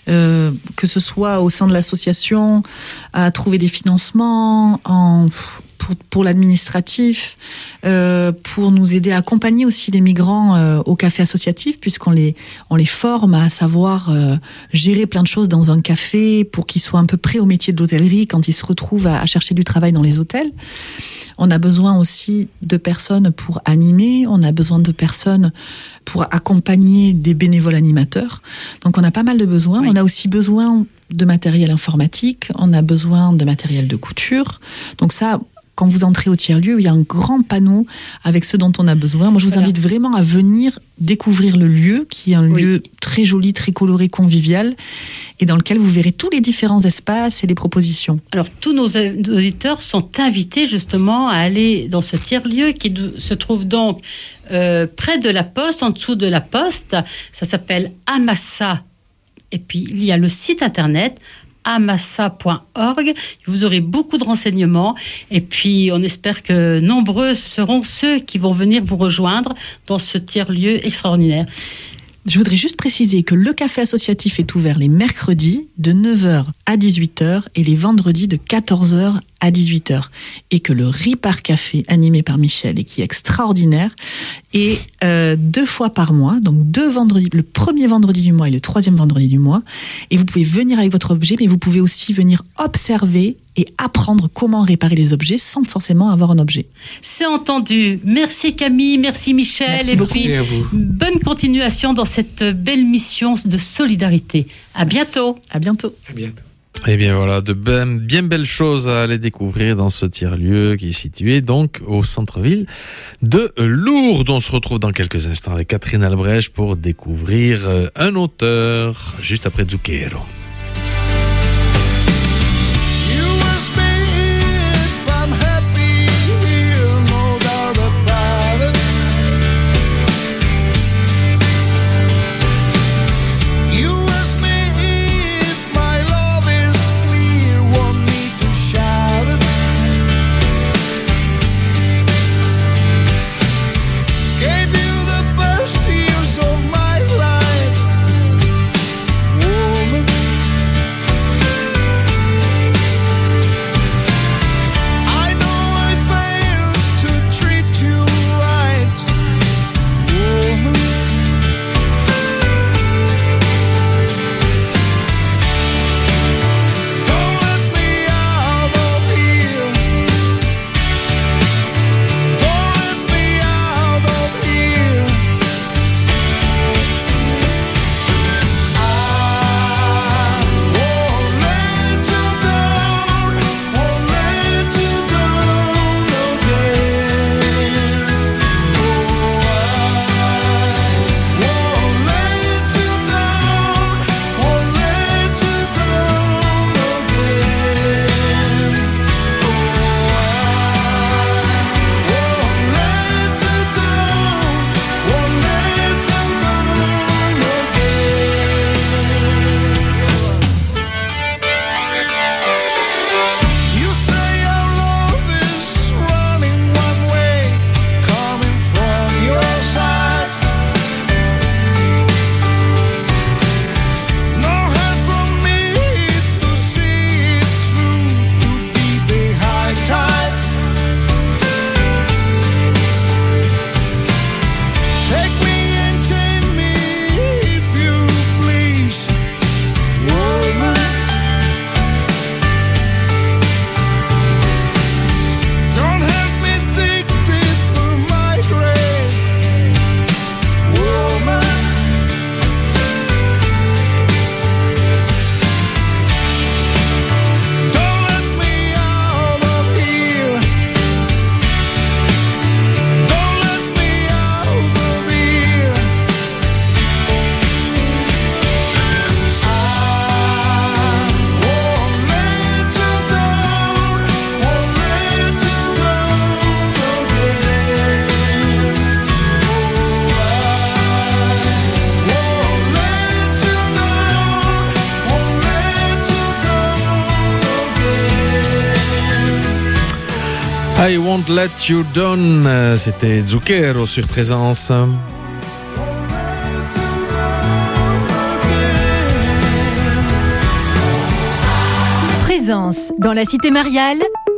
que ce soit au sein de l'association, à trouver des financements, pour l'administratif, pour nous aider à accompagner aussi les migrants au café associatif, puisqu'on les forme à savoir gérer plein de choses dans un café pour qu'ils soient un peu prêts au métier de l'hôtellerie quand ils se retrouvent à chercher du travail dans les hôtels. On a besoin aussi de personnes pour animer, on a besoin de personnes pour accompagner des bénévoles animateurs. Donc on a pas mal de besoins. Oui. On a aussi besoin de matériel informatique, on a besoin de matériel de couture. Donc ça, quand vous entrez au tiers-lieu, il y a un grand panneau avec ce dont on a besoin. Moi, je vous invite vraiment à venir découvrir le lieu, qui est un lieu très joli, très coloré, convivial, et dans lequel vous verrez tous les différents espaces et les propositions. Alors, tous nos auditeurs sont invités justement à aller dans ce tiers-lieu qui se trouve donc près de la Poste, en dessous de la Poste. Ça s'appelle Amassa. Et puis, il y a le site internet amassa.org. Vous aurez beaucoup de renseignements et puis on espère que nombreux seront ceux qui vont venir vous rejoindre dans ce tiers-lieu extraordinaire. Je voudrais juste préciser que le café associatif est ouvert les mercredis de 9h à 18h et les vendredis de 14h à 18h. Et que le Ripart Café, animé par Michel et qui est extraordinaire, est 2 fois par mois, donc 2 vendredis, le premier vendredi du mois et le 3e vendredi du mois. Et vous pouvez venir avec votre objet, mais vous pouvez aussi venir observer et apprendre comment réparer les objets sans forcément avoir un objet. C'est entendu. Merci Camille, merci Michel. Merci et beaucoup. puis bonne continuation dans cette belle mission de solidarité. À bientôt. À bientôt. À bientôt. Et bien voilà, de bien belles choses à aller découvrir dans ce tiers-lieu qui est situé donc au centre-ville de Lourdes. On se retrouve dans quelques instants avec Catherine Albrecht pour découvrir un auteur juste après Zucchero. Years of my life, woman. I Won't Let You Down, c'était Zucchero sur Présence. Présence dans la cité mariale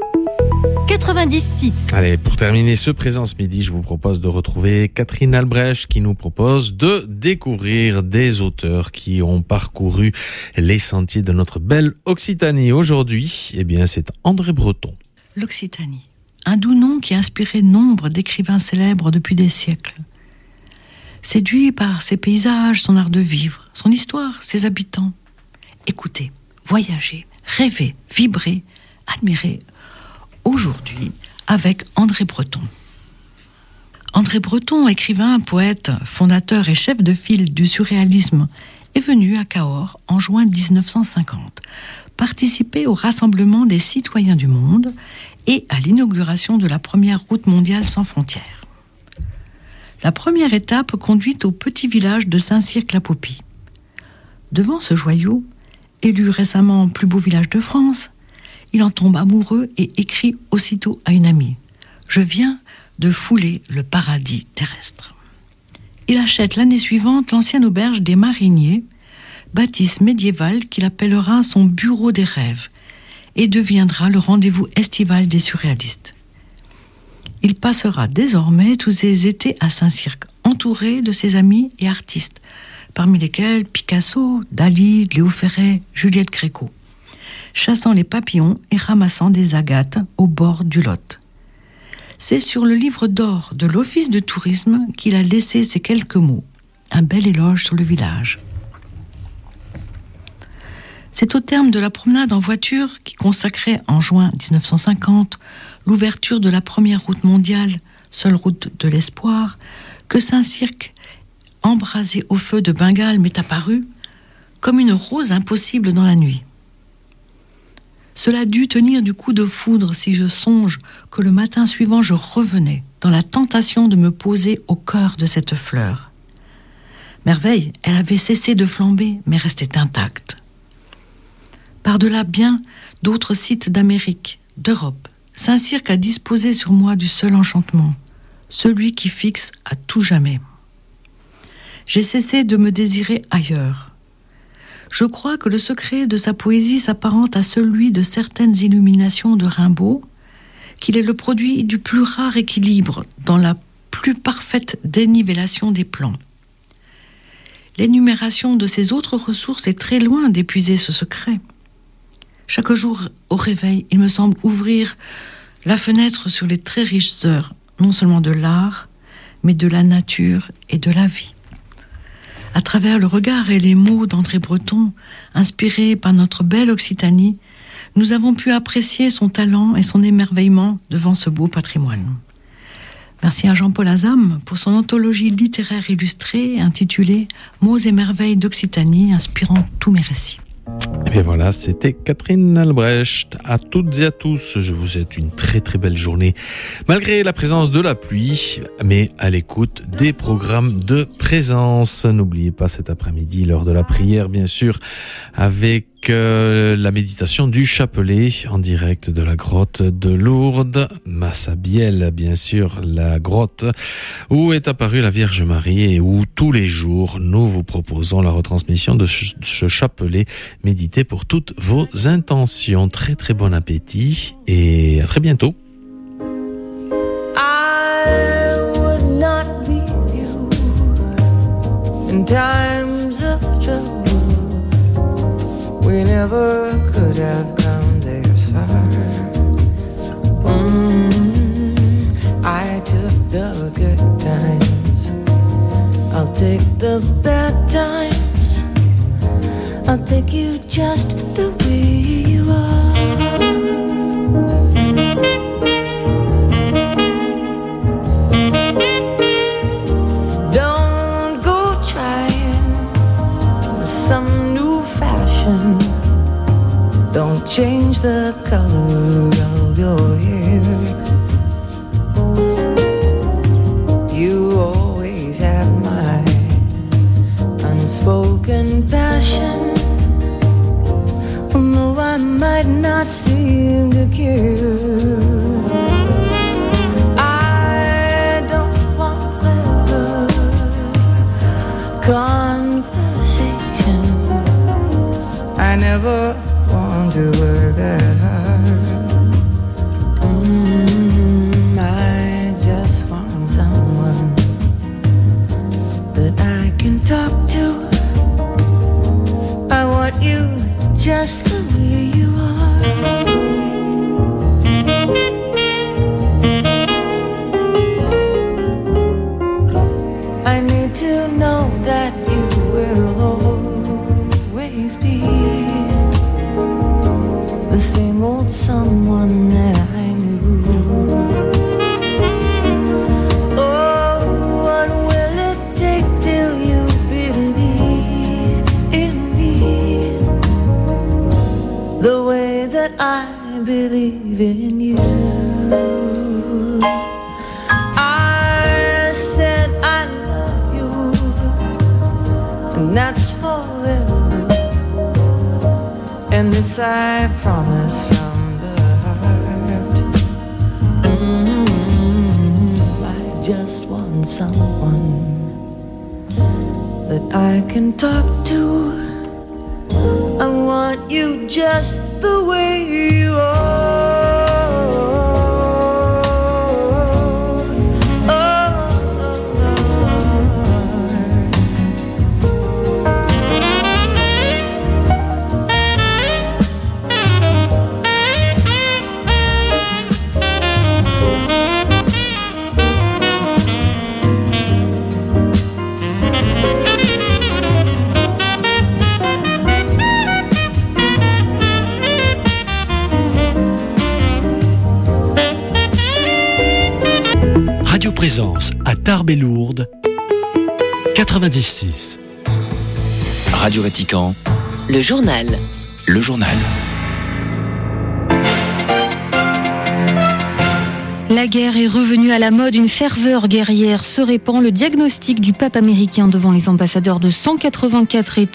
96. Allez, pour terminer ce Présence Midi, je vous propose de retrouver Catherine Albrecht qui nous propose de découvrir des auteurs qui ont parcouru les sentiers de notre belle Occitanie. Aujourd'hui, eh bien, c'est André Breton. L'Occitanie, un doux nom qui a inspiré nombre d'écrivains célèbres depuis des siècles. Séduit par ses paysages, son art de vivre, son histoire, ses habitants. Écoutez, voyagez, rêvez, vibrez, admirez. Aujourd'hui, avec André Breton. André Breton, écrivain, poète, fondateur et chef de file du surréalisme, est venu à Cahors en juin 1950, participer au rassemblement des citoyens du monde et à l'inauguration de la première route mondiale sans frontières. La première étape conduit au petit village de Saint-Cyr-la-Popie. Devant ce joyau, élu récemment plus beau village de France, il en tombe amoureux et écrit aussitôt à une amie « Je viens de fouler le paradis terrestre ». Il achète l'année suivante l'ancienne auberge des Mariniers, bâtisse médiévale qu'il appellera son bureau des rêves et deviendra le rendez-vous estival des surréalistes. Il passera désormais tous ses étés à Saint-Cyr, entouré de ses amis et artistes, parmi lesquels Picasso, Dali, Léo Ferré, Juliette Gréco, chassant les papillons et ramassant des agates au bord du Lot. C'est sur le livre d'or de l'Office de tourisme qu'il a laissé ces quelques mots, un bel éloge sur le village. C'est au terme de la promenade en voiture qui consacrait en juin 1950 l'ouverture de la première route mondiale, seule route de l'espoir, que Saint-Cyr, embrasé au feu de Bengale, m'est apparu comme une rose impossible dans la nuit. Cela dut tenir du coup de foudre si je songe que le matin suivant je revenais dans la tentation de me poser au cœur de cette fleur. Merveille, elle avait cessé de flamber mais restait intacte. Par-delà bien d'autres sites d'Amérique, d'Europe, Saint-Cyr a disposé sur moi du seul enchantement, celui qui fixe à tout jamais. J'ai cessé de me désirer ailleurs. Je crois que le secret de sa poésie s'apparente à celui de certaines illuminations de Rimbaud, qu'il est le produit du plus rare équilibre dans la plus parfaite dénivellation des plans. L'énumération de ces autres ressources est très loin d'épuiser ce secret. Chaque jour, au réveil, il me semble ouvrir la fenêtre sur les très riches heures, non seulement de l'art, mais de la nature et de la vie. À travers le regard et les mots d'André Breton, inspirés par notre belle Occitanie, nous avons pu apprécier son talent et son émerveillement devant ce beau patrimoine. Merci à Jean-Paul Azam pour son anthologie littéraire illustrée intitulée « Mots et merveilles d'Occitanie » inspirant tous mes récits. Et bien voilà, c'était Catherine Albrecht. À toutes et à tous, je vous souhaite une très très belle journée, malgré la présence de la pluie, mais à l'écoute des programmes de Présence. N'oubliez pas cet après-midi, l'heure de la prière, bien sûr, avec la méditation du chapelet en direct de la grotte de Lourdes, Massabielle, bien sûr, la grotte où est apparue la Vierge Marie et où tous les jours nous vous proposons la retransmission de ce chapelet médité pour toutes vos intentions. Très très bon appétit et à très bientôt. I would not leave you in times of trouble. We never could have come this far. I took the good times, I'll take the bad times. I'll take you just the way you are. Don't go trying some new fashion. Don't chase Yes, I promise from the heart. I just want someone that I can talk to. I want you just the way you are. Présence à Tarbes et Lourdes 96. Radio Vatican. Le journal. Le journal. La guerre est revenue à la mode, une ferveur guerrière se répand. Le diagnostic du pape américain devant les ambassadeurs de 184 États